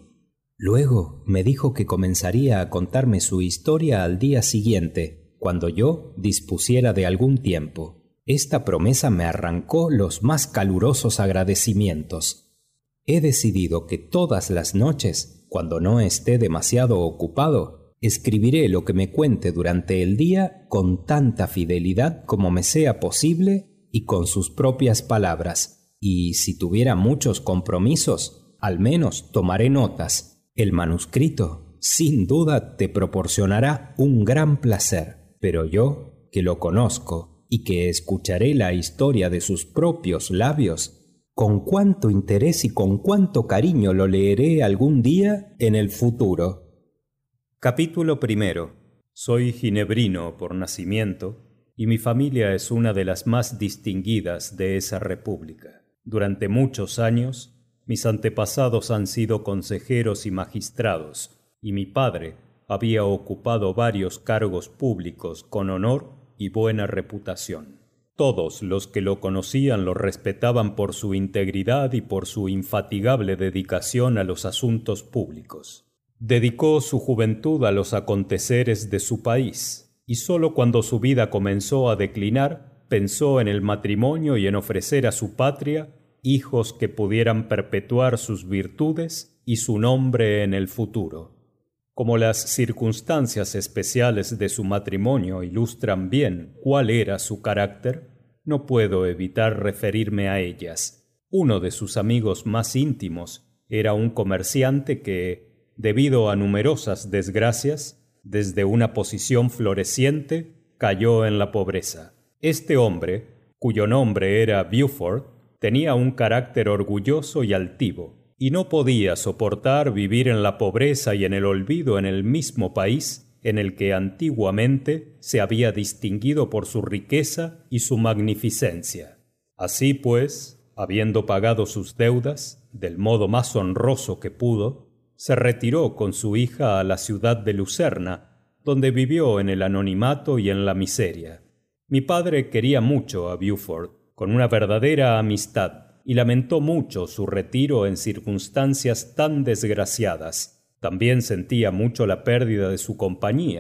Luego me dijo que comenzaría a contarme su historia al día siguiente, cuando yo dispusiera de algún tiempo. Esta promesa me arrancó los más calurosos agradecimientos. He decidido que todas las noches, cuando no esté demasiado ocupado, escribiré lo que me cuente durante el día con tanta fidelidad como me sea posible y con sus propias palabras. Y si tuviera muchos compromisos, al menos tomaré notas. El manuscrito, sin duda, te proporcionará un gran placer, pero yo, que lo conozco y que escucharé la historia de sus propios labios, con cuánto interés y con cuánto cariño lo leeré algún día en el futuro. Capítulo primero. Soy ginebrino por nacimiento y mi familia es una de las más distinguidas de esa república. Durante muchos años mis antepasados han sido consejeros y magistrados, y mi padre había ocupado varios cargos públicos con honor y buena reputación. Todos los que lo conocían lo respetaban por su integridad y por su infatigable dedicación a los asuntos públicos. Dedicó su juventud a los aconteceres de su país, y sólo cuando su vida comenzó a declinar, pensó en el matrimonio y en ofrecer a su patria hijos que pudieran perpetuar sus virtudes y su nombre en el futuro. Como las circunstancias especiales de su matrimonio ilustran bien cuál era su carácter, no puedo evitar referirme a ellas. Uno de sus amigos más íntimos era un comerciante que, debido a numerosas desgracias, desde una posición floreciente, cayó en la pobreza. Este hombre, cuyo nombre era Beaufort, tenía un carácter orgulloso y altivo, y no podía soportar vivir en la pobreza y en el olvido en el mismo país en el que antiguamente se había distinguido por su riqueza y su magnificencia. Así pues, habiendo pagado sus deudas del modo más honroso que pudo, se retiró con su hija a la ciudad de Lucerna, donde vivió en el anonimato y en la miseria. Mi padre quería mucho a Beaufort, con una verdadera amistad, y lamentó mucho su retiro en circunstancias tan desgraciadas. También sentía mucho la pérdida de su compañía,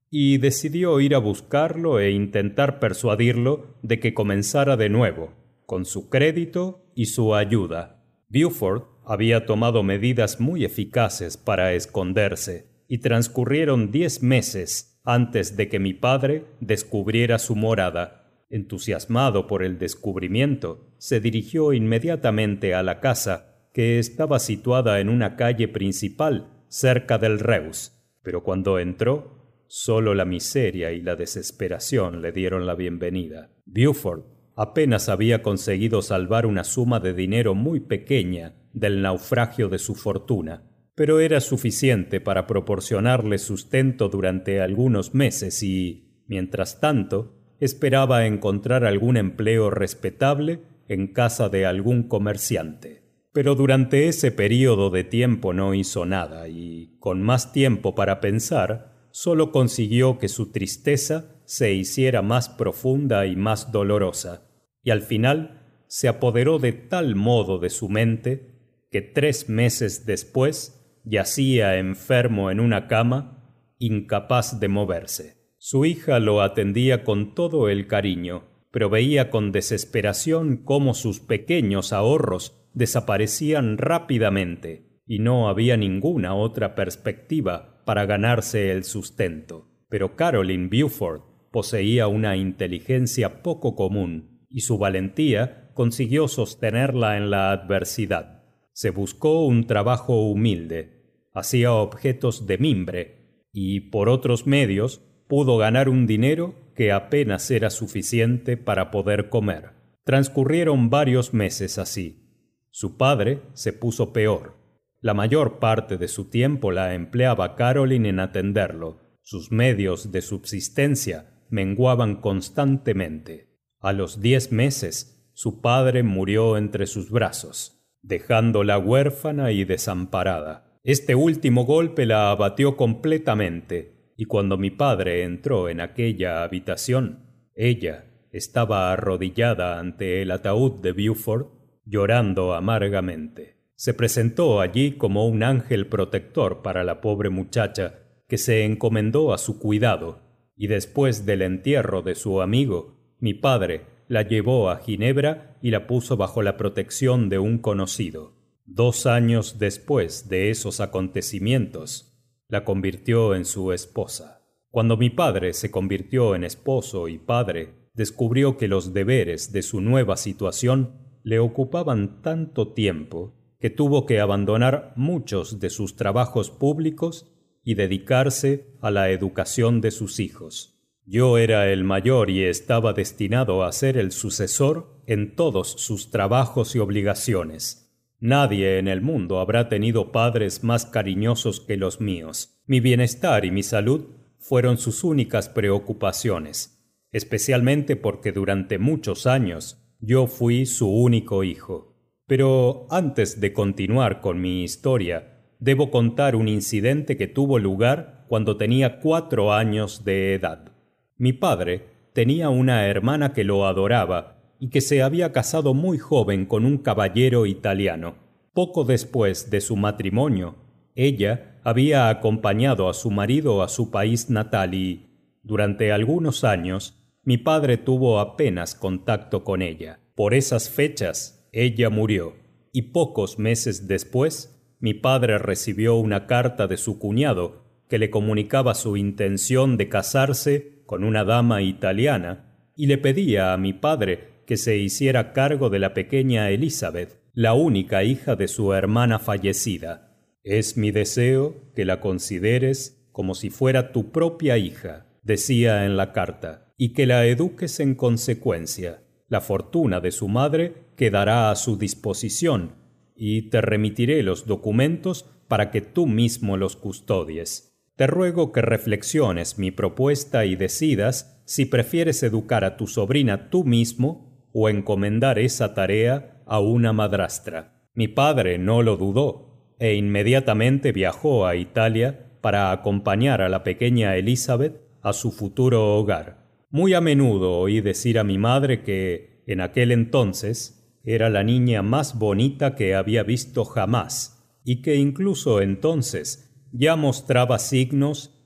y decidió ir a buscarlo e intentar persuadirlo de que comenzara de nuevo, con su crédito y su ayuda. Buford había tomado medidas muy eficaces para esconderse, y transcurrieron 10 meses antes de que mi padre descubriera su morada. Entusiasmado por el descubrimiento, se dirigió inmediatamente a la casa, que estaba situada en una calle principal cerca del Reus, pero cuando entró, solo la miseria y la desesperación le dieron la bienvenida. Buford apenas había conseguido salvar una suma de dinero muy pequeña del naufragio de su fortuna, pero era suficiente para proporcionarle sustento durante algunos meses y, mientras tanto, esperaba encontrar algún empleo respetable en casa de algún comerciante. Pero durante ese período de tiempo no hizo nada y, con más tiempo para pensar, solo consiguió que su tristeza se hiciera más profunda y más dolorosa, y al final se apoderó de tal modo de su mente que 3 meses después yacía enfermo en una cama, incapaz de moverse. Su hija lo atendía con todo el cariño, pero veía con desesperación cómo sus pequeños ahorros desaparecían rápidamente y no había ninguna otra perspectiva para ganarse el sustento. Pero Caroline Buford poseía una inteligencia poco común y su valentía consiguió sostenerla en la adversidad. Se buscó un trabajo humilde, hacía objetos de mimbre y, por otros medios, pudo ganar un dinero que apenas era suficiente para poder comer. Transcurrieron varios meses así. Su padre se puso peor. La mayor parte de su tiempo la empleaba Caroline en atenderlo. Sus medios de subsistencia menguaban constantemente. A los 10 meses, su padre murió entre sus brazos, dejándola huérfana y desamparada. Este último golpe la abatió completamente, y cuando mi padre entró en aquella habitación, ella estaba arrodillada ante el ataúd de Buford, llorando amargamente. Se presentó allí como un ángel protector para la pobre muchacha, que se encomendó a su cuidado, y después del entierro de su amigo, mi padre la llevó a Ginebra y la puso bajo la protección de un conocido. 2 años después de esos acontecimientos, la convirtió en su esposa. Cuando mi padre se convirtió en esposo y padre, descubrió que los deberes de su nueva situación le ocupaban tanto tiempo que tuvo que abandonar muchos de sus trabajos públicos y dedicarse a la educación de sus hijos. Yo era el mayor y estaba destinado a ser el sucesor en todos sus trabajos y obligaciones. Nadie en el mundo habrá tenido padres más cariñosos que los míos. Mi bienestar y mi salud fueron sus únicas preocupaciones, especialmente porque durante muchos años yo fui su único hijo. Pero antes de continuar con mi historia, debo contar un incidente que tuvo lugar cuando tenía 4 años de edad. Mi padre tenía una hermana que lo adoraba y que se había casado muy joven con un caballero italiano. Poco después de su matrimonio, ella había acompañado a su marido a su país natal y, durante algunos años, mi padre tuvo apenas contacto con ella. Por esas fechas, ella murió, y pocos meses después, mi padre recibió una carta de su cuñado que le comunicaba su intención de casarse con una dama italiana y le pedía a mi padre que se hiciera cargo de la pequeña Elizabeth, la única hija de su hermana fallecida. «Es mi deseo que la consideres como si fuera tu propia hija», decía en la carta, «y que la eduques en consecuencia. La fortuna de su madre quedará a su disposición y te remitiré los documentos para que tú mismo los custodies. Te ruego que reflexiones mi propuesta y decidas si prefieres educar a tu sobrina tú mismo o encomendar esa tarea a una madrastra». Mi padre no lo dudó e inmediatamente viajó a Italia para acompañar a la pequeña Elizabeth a su futuro hogar. Muy a menudo oí decir a mi madre que, en aquel entonces, era la niña más bonita que había visto jamás, y que incluso entonces ya mostraba signos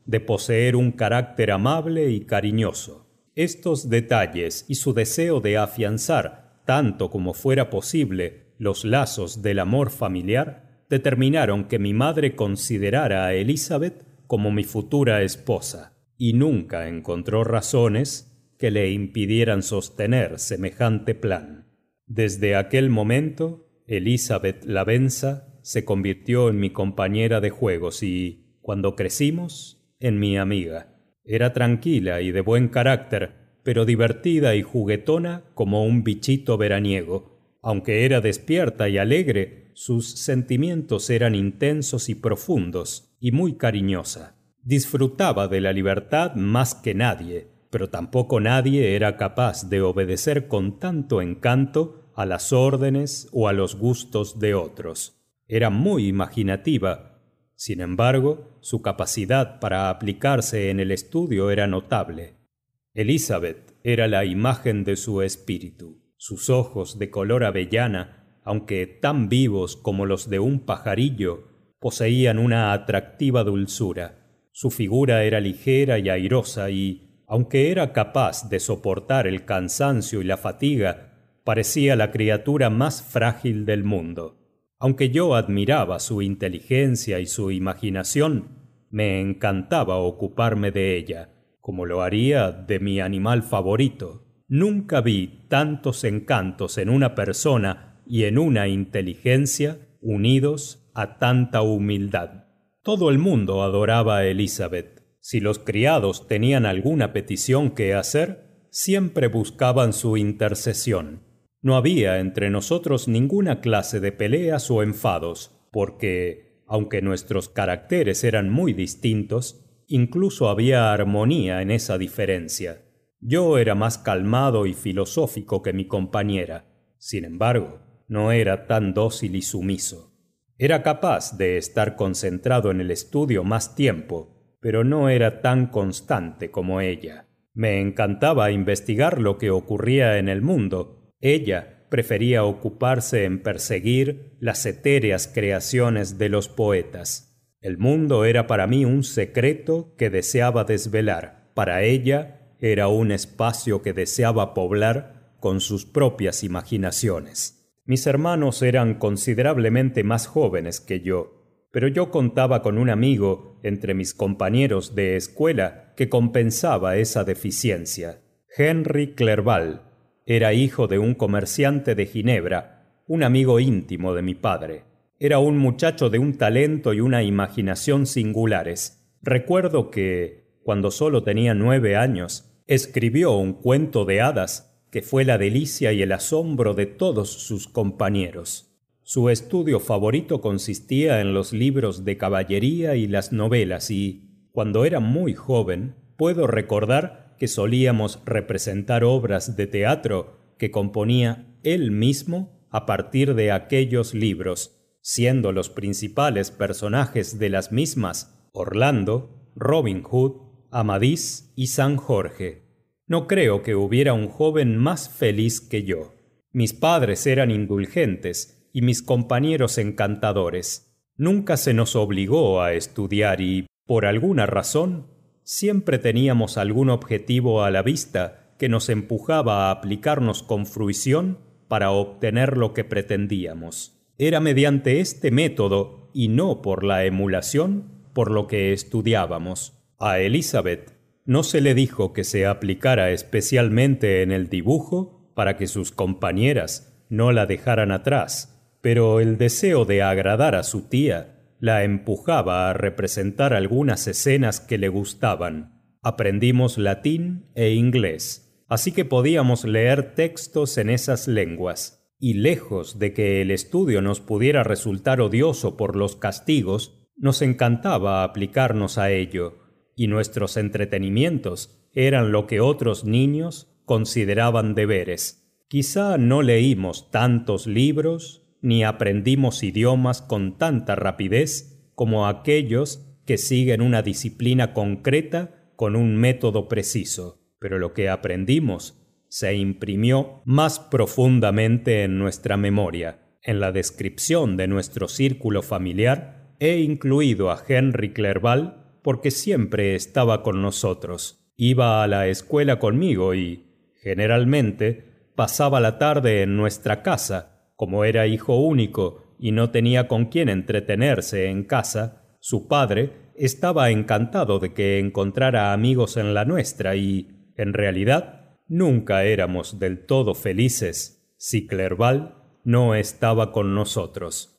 de poseer un carácter amable y cariñoso. Estos detalles y su deseo de afianzar, tanto como fuera posible, los lazos del amor familiar, determinaron que mi madre considerara a Elizabeth como mi futura esposa, y nunca encontró razones que le impidieran sostener semejante plan. Desde aquel momento, Elizabeth Lavenza se convirtió en mi compañera de juegos y, cuando crecimos, en mi amiga. Era tranquila y de buen carácter, pero divertida y juguetona como un bichito veraniego. Aunque era despierta y alegre, sus sentimientos eran intensos y profundos, y muy cariñosa. Disfrutaba de la libertad más que nadie, pero tampoco nadie era capaz de obedecer con tanto encanto a las órdenes o a los gustos de otros. Era muy imaginativa. Sin embargo, su capacidad para aplicarse en el estudio era notable. Elizabeth era la imagen de su espíritu. Sus ojos de color avellana, aunque tan vivos como los de un pajarillo, poseían una atractiva dulzura. Su figura era ligera y airosa y, aunque era capaz de soportar el cansancio y la fatiga, parecía la criatura más frágil del mundo. Aunque yo admiraba su inteligencia y su imaginación, me encantaba ocuparme de ella, como lo haría de mi animal favorito. Nunca vi tantos encantos en una persona y en una inteligencia unidos a tanta humildad. Todo el mundo adoraba a Elizabeth. Si los criados tenían alguna petición que hacer, siempre buscaban su intercesión. No había entre nosotros ninguna clase de peleas o enfados, porque, aunque nuestros caracteres eran muy distintos, incluso había armonía en esa diferencia. Yo era más calmado y filosófico que mi compañera. Sin embargo, no era tan dócil y sumiso. Era capaz de estar concentrado en el estudio más tiempo, pero no era tan constante como ella. Me encantaba investigar lo que ocurría en el mundo. Ella prefería ocuparse en perseguir las etéreas creaciones de los poetas. El mundo era para mí un secreto que deseaba desvelar. Para ella era un espacio que deseaba poblar con sus propias imaginaciones. Mis hermanos eran considerablemente más jóvenes que yo, pero yo contaba con un amigo entre mis compañeros de escuela que compensaba esa deficiencia. Henry Clerval era hijo de un comerciante de Ginebra, un amigo íntimo de mi padre. Era un muchacho de un talento y una imaginación singulares. Recuerdo que, cuando solo tenía 9 años, escribió un cuento de hadas que fue la delicia y el asombro de todos sus compañeros. Su estudio favorito consistía en los libros de caballería y las novelas y, cuando era muy joven, puedo recordar que solíamos representar obras de teatro que componía él mismo a partir de aquellos libros, siendo los principales personajes de las mismas Orlando, Robin Hood, Amadís y San Jorge. No creo que hubiera un joven más feliz que yo. Mis padres eran indulgentes y mis compañeros encantadores. Nunca se nos obligó a estudiar y, por alguna razón, siempre teníamos algún objetivo a la vista que nos empujaba a aplicarnos con fruición para obtener lo que pretendíamos. Era mediante este método, y no por la emulación, por lo que estudiábamos. A Elizabeth no se le dijo que se aplicara especialmente en el dibujo para que sus compañeras no la dejaran atrás, pero el deseo de agradar a su tía la empujaba a representar algunas escenas que le gustaban. Aprendimos latín e inglés, así que podíamos leer textos en esas lenguas, y lejos de que el estudio nos pudiera resultar odioso por los castigos, nos encantaba aplicarnos a ello, y nuestros entretenimientos eran lo que otros niños consideraban deberes. Quizá no leímos tantos libros ni aprendimos idiomas con tanta rapidez como aquellos que siguen una disciplina concreta con un método preciso, pero lo que aprendimos se imprimió más profundamente en nuestra memoria. En la descripción de nuestro círculo familiar he incluido a Henry Clerval porque siempre estaba con nosotros. Iba a la escuela conmigo y, generalmente, pasaba la tarde en nuestra casa. Como era hijo único y no tenía con quién entretenerse en casa, su padre estaba encantado de que encontrara amigos en la nuestra y, en realidad, nunca éramos del todo felices si Clerval no estaba con nosotros.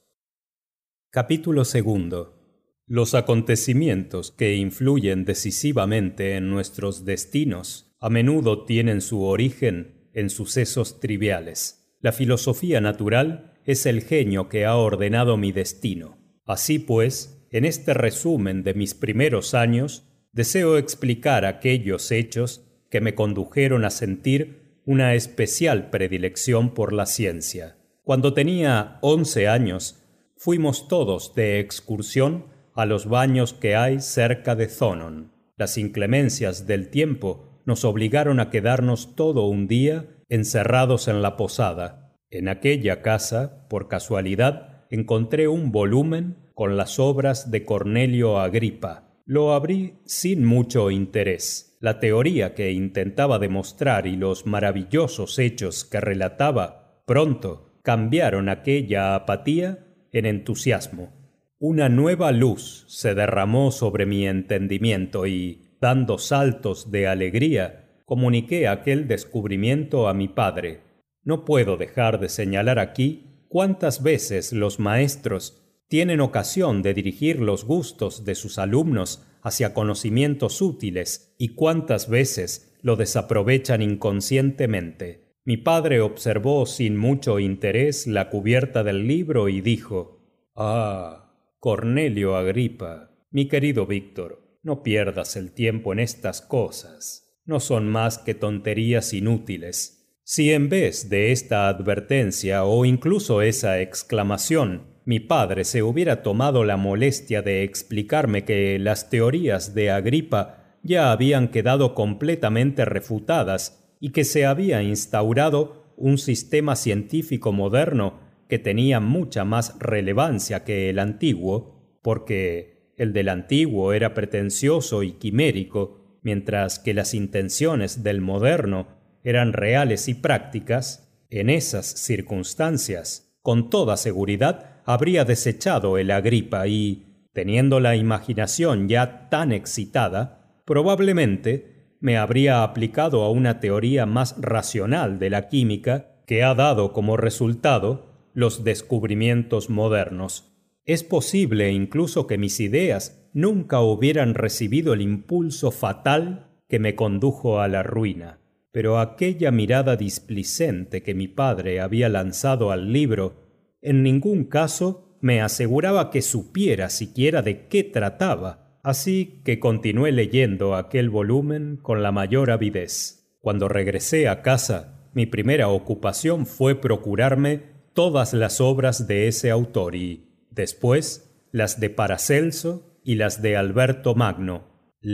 Capítulo 2. Los acontecimientos que influyen decisivamente en nuestros destinos a menudo tienen su origen en sucesos triviales. La filosofía natural es el genio que ha ordenado mi destino. Así pues, en este resumen de mis primeros años, deseo explicar aquellos hechos que me condujeron a sentir una especial predilección por la ciencia. Cuando tenía 11 años, fuimos todos de excursión a los baños que hay cerca de Thonon. Las inclemencias del tiempo nos obligaron a quedarnos todo un día encerrados en la posada. En aquella casa, por casualidad, encontré un volumen con las obras de Cornelio Agripa. Lo abrí sin mucho interés. La teoría que intentaba demostrar y los maravillosos hechos que relataba pronto cambiaron aquella apatía en entusiasmo. Una nueva luz se derramó sobre mi entendimiento y, dando saltos de alegría, comuniqué aquel descubrimiento a mi padre. No puedo dejar de señalar aquí cuántas veces los maestros tienen ocasión de dirigir los gustos de sus alumnos hacia conocimientos útiles y cuántas veces lo desaprovechan inconscientemente. Mi padre observó sin mucho interés la cubierta del libro y dijo: «Ah, Cornelio Agripa, mi querido Víctor, no pierdas el tiempo en estas cosas. No son más que tonterías inútiles». Si en vez de esta advertencia o incluso esa exclamación, mi padre se hubiera tomado la molestia de explicarme que las teorías de Agripa ya habían quedado completamente refutadas y que se había instaurado un sistema científico moderno que tenía mucha más relevancia que el antiguo, porque el del antiguo era pretencioso y quimérico, mientras que las intenciones del moderno eran reales y prácticas, en esas circunstancias, con toda seguridad, habría desechado el Agripa y, teniendo la imaginación ya tan excitada, probablemente me habría aplicado a una teoría más racional de la química que ha dado como resultado los descubrimientos modernos. Es posible incluso que mis ideas nunca hubieran recibido el impulso fatal que me condujo a la ruina. Pero aquella mirada displicente que mi padre había lanzado al libro en ningún caso me aseguraba que supiera siquiera de qué trataba, así que continué leyendo aquel volumen con la mayor avidez. Cuando regresé a casa, mi primera ocupación fue procurarme todas las obras de ese autor y, después, las de Paracelso y las de Alberto Magno.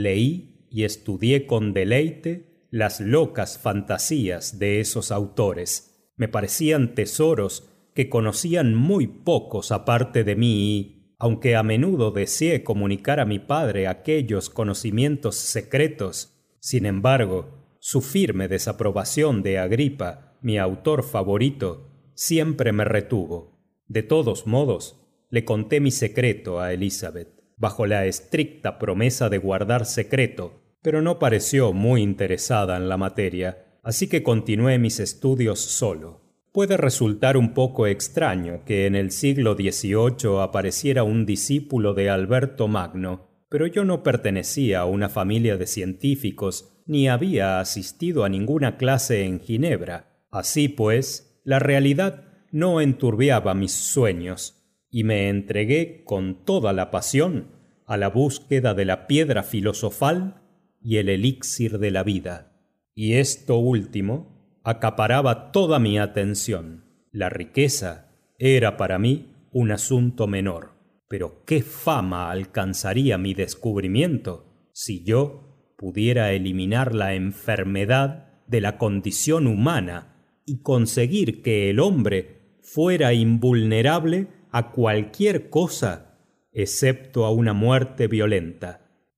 Leí y estudié con deleite las locas fantasías de esos autores. Me parecían tesoros que conocían muy pocos aparte de mí y, aunque a menudo deseé comunicar a mi padre aquellos conocimientos secretos, sin embargo, su firme desaprobación de Agripa, mi autor favorito, siempre me retuvo. De todos modos, le conté mi secreto a Elizabeth, bajo la estricta promesa de guardar secreto, pero no pareció muy interesada en la materia, así que continué mis estudios solo. Puede resultar un poco extraño que en el siglo XVIII apareciera un discípulo de Alberto Magno, pero yo no pertenecía a una familia de científicos ni había asistido a ninguna clase en Ginebra. Así pues, la realidad no enturbiaba mis sueños y me entregué con toda la pasión a la búsqueda de la piedra filosofal y el elixir de la vida. Y esto último acaparaba toda mi atención. La riqueza era para mí un asunto menor. Pero qué fama alcanzaría mi descubrimiento si yo pudiera eliminar la enfermedad de la condición humana y conseguir que el hombre fuera invulnerable a cualquier cosa excepto a una muerte violenta.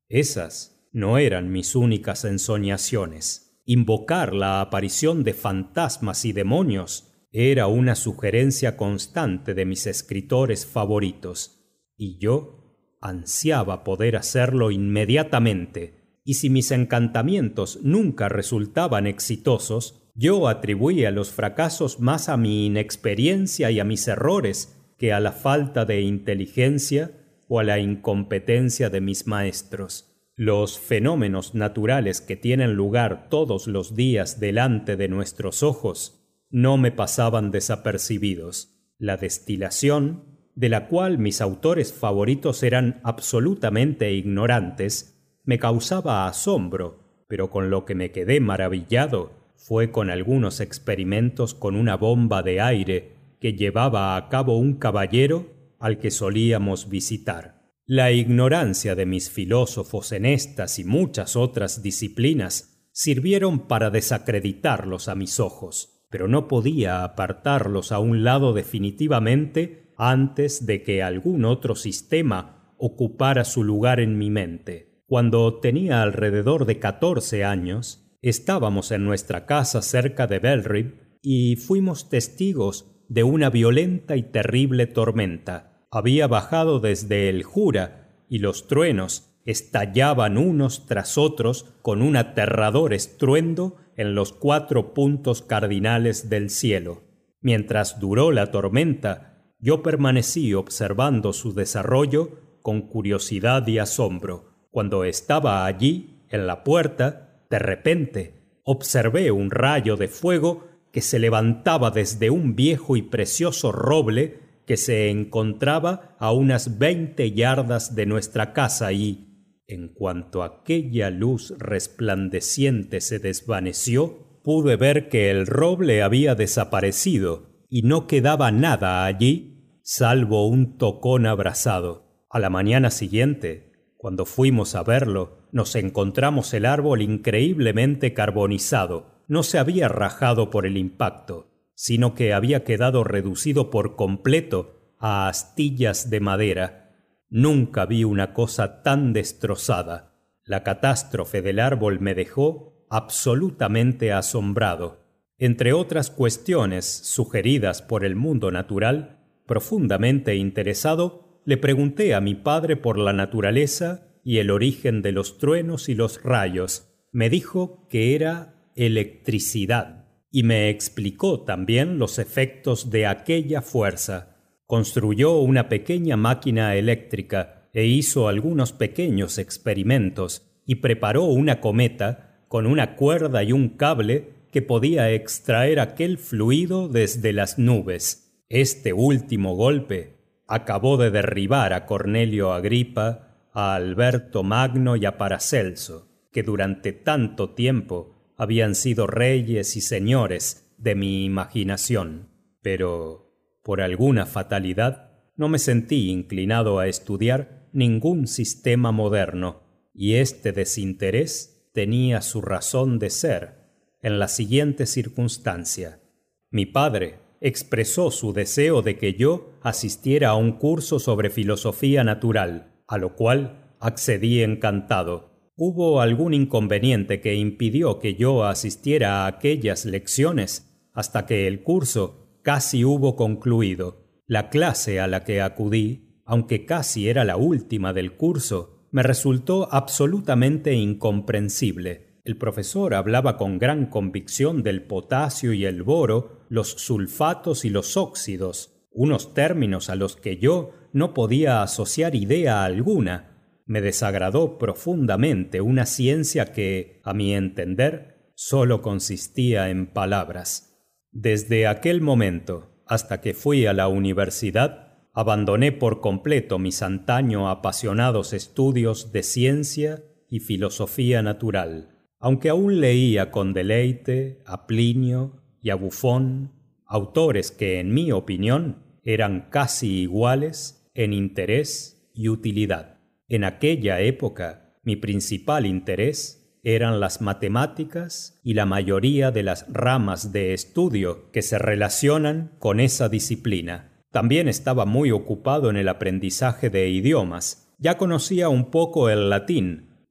Esas no eran mis únicas ensoñaciones. Invocar la aparición de fantasmas y demonios era una sugerencia constante de mis escritores favoritos, y yo ansiaba poder hacerlo inmediatamente, y si mis encantamientos nunca resultaban exitosos, yo atribuía los fracasos más a mi inexperiencia y a mis errores que a la falta de inteligencia o a la incompetencia de mis maestros. Los fenómenos naturales que tienen lugar todos los días delante de nuestros ojos no me pasaban desapercibidos. La destilación, de la cual mis autores favoritos eran absolutamente ignorantes, me causaba asombro, pero con lo que me quedé maravillado fue con algunos experimentos con una bomba de aire que llevaba a cabo un caballero al que solíamos visitar. La ignorancia de mis filósofos en estas y muchas otras disciplinas sirvieron para desacreditarlos a mis ojos, pero no podía apartarlos a un lado definitivamente antes de que algún otro sistema ocupara su lugar en mi mente. Cuando tenía alrededor de 14 años, estábamos en nuestra casa cerca de Belrive y fuimos testigos de una violenta y terrible tormenta. Había bajado desde el Jura y los truenos estallaban unos tras otros con un aterrador estruendo en los 4 puntos cardinales del cielo. Mientras duró la tormenta, yo permanecí observando su desarrollo con curiosidad y asombro. Cuando estaba allí, en la puerta, de repente, observé un rayo de fuego que se levantaba desde un viejo y precioso roble que se encontraba a unas 20 yardas de nuestra casa y, en cuanto aquella luz resplandeciente se desvaneció, pude ver que el roble había desaparecido y no quedaba nada allí salvo un tocón abrasado. A la mañana siguiente, cuando fuimos a verlo, nos encontramos el árbol increíblemente carbonizado. No se había rajado por el impacto, sino que había quedado reducido por completo a astillas de madera. Nunca vi una cosa tan destrozada. La catástrofe del árbol me dejó absolutamente asombrado. Entre otras cuestiones sugeridas por el mundo natural, profundamente interesado, le pregunté a mi padre por la naturaleza y el origen de los truenos y los rayos. Me dijo que era electricidad y me explicó también los efectos de aquella fuerza. Construyó una pequeña máquina eléctrica e hizo algunos pequeños experimentos y preparó una cometa con una cuerda y un cable que podía extraer aquel fluido desde las nubes. Este último golpe acabó de derribar a Cornelio Agripa, a Alberto Magno y a Paracelso, que durante tanto tiempo habían sido reyes y señores de mi imaginación. Pero, por alguna fatalidad, no me sentí inclinado a estudiar ningún sistema moderno, y este desinterés tenía su razón de ser en la siguiente circunstancia. Mi padre expresó su deseo de que yo asistiera a un curso sobre filosofía natural, a lo cual accedí encantado. Hubo algún inconveniente que impidió que yo asistiera a aquellas lecciones hasta que el curso casi hubo concluido. La clase a la que acudí, aunque casi era la última del curso, me resultó absolutamente incomprensible. El profesor hablaba con gran convicción del potasio y el boro, los sulfatos y los óxidos, unos términos a los que yo no podía asociar idea alguna. Me desagradó profundamente una ciencia que, a mi entender, solo consistía en palabras. Desde aquel momento hasta que fui a la universidad, abandoné por completo mis antaño apasionados estudios de ciencia y filosofía natural, aunque aún leía con deleite a Plinio y a Buffon, autores que, en mi opinión, eran casi iguales en interés y utilidad. En aquella época, mi principal interés eran las matemáticas y la mayoría de las ramas de estudio que se relacionan con esa disciplina. También estaba muy ocupado en el aprendizaje de idiomas. Ya conocía un poco el latín,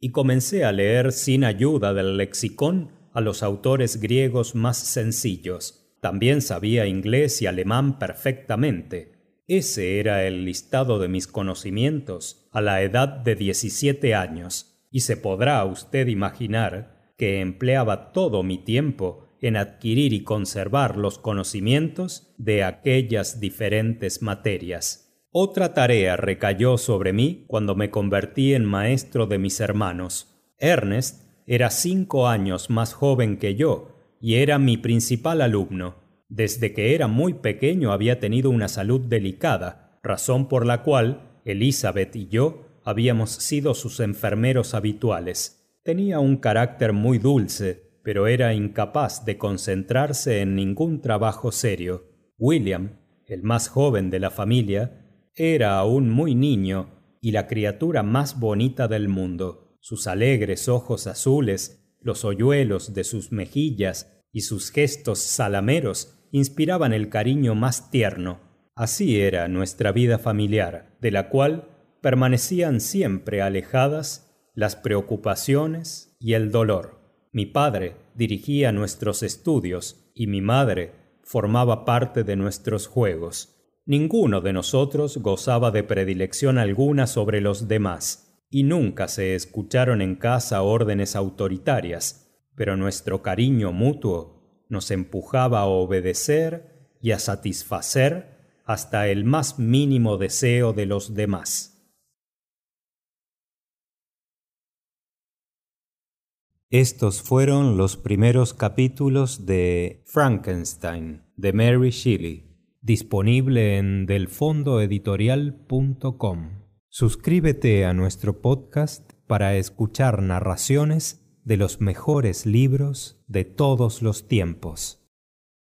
y comencé a leer sin ayuda del lexicón a los autores griegos más sencillos. También sabía inglés y alemán perfectamente. Ese era el listado de mis conocimientos a la edad de 17 años, y se podrá usted imaginar que empleaba todo mi tiempo en adquirir y conservar los conocimientos de aquellas diferentes materias. Otra tarea recayó sobre mí cuando me convertí en maestro de mis hermanos. Ernest era 5 años más joven que yo y era mi principal alumno. Desde que era muy pequeño había tenido una salud delicada, razón por la cual Elizabeth y yo habíamos sido sus enfermeros habituales. Tenía un carácter muy dulce, pero era incapaz de concentrarse en ningún trabajo serio. William, el más joven de la familia, era aún muy niño y la criatura más bonita del mundo. Sus alegres ojos azules, los hoyuelos de sus mejillas y sus gestos zalameros inspiraban el cariño más tierno. Así era nuestra vida familiar, de la cual permanecían siempre alejadas las preocupaciones y el dolor. Mi padre dirigía nuestros estudios y mi madre formaba parte de nuestros juegos. Ninguno de nosotros gozaba de predilección alguna sobre los demás, y nunca se escucharon en casa órdenes autoritarias, pero nuestro cariño mutuo nos empujaba a obedecer y a satisfacer hasta el más mínimo deseo de los demás. Estos fueron los primeros capítulos de Frankenstein, de Mary Shelley, disponible en delfondoeditorial.com. Suscríbete a nuestro podcast para escuchar narraciones de los mejores libros de todos los tiempos.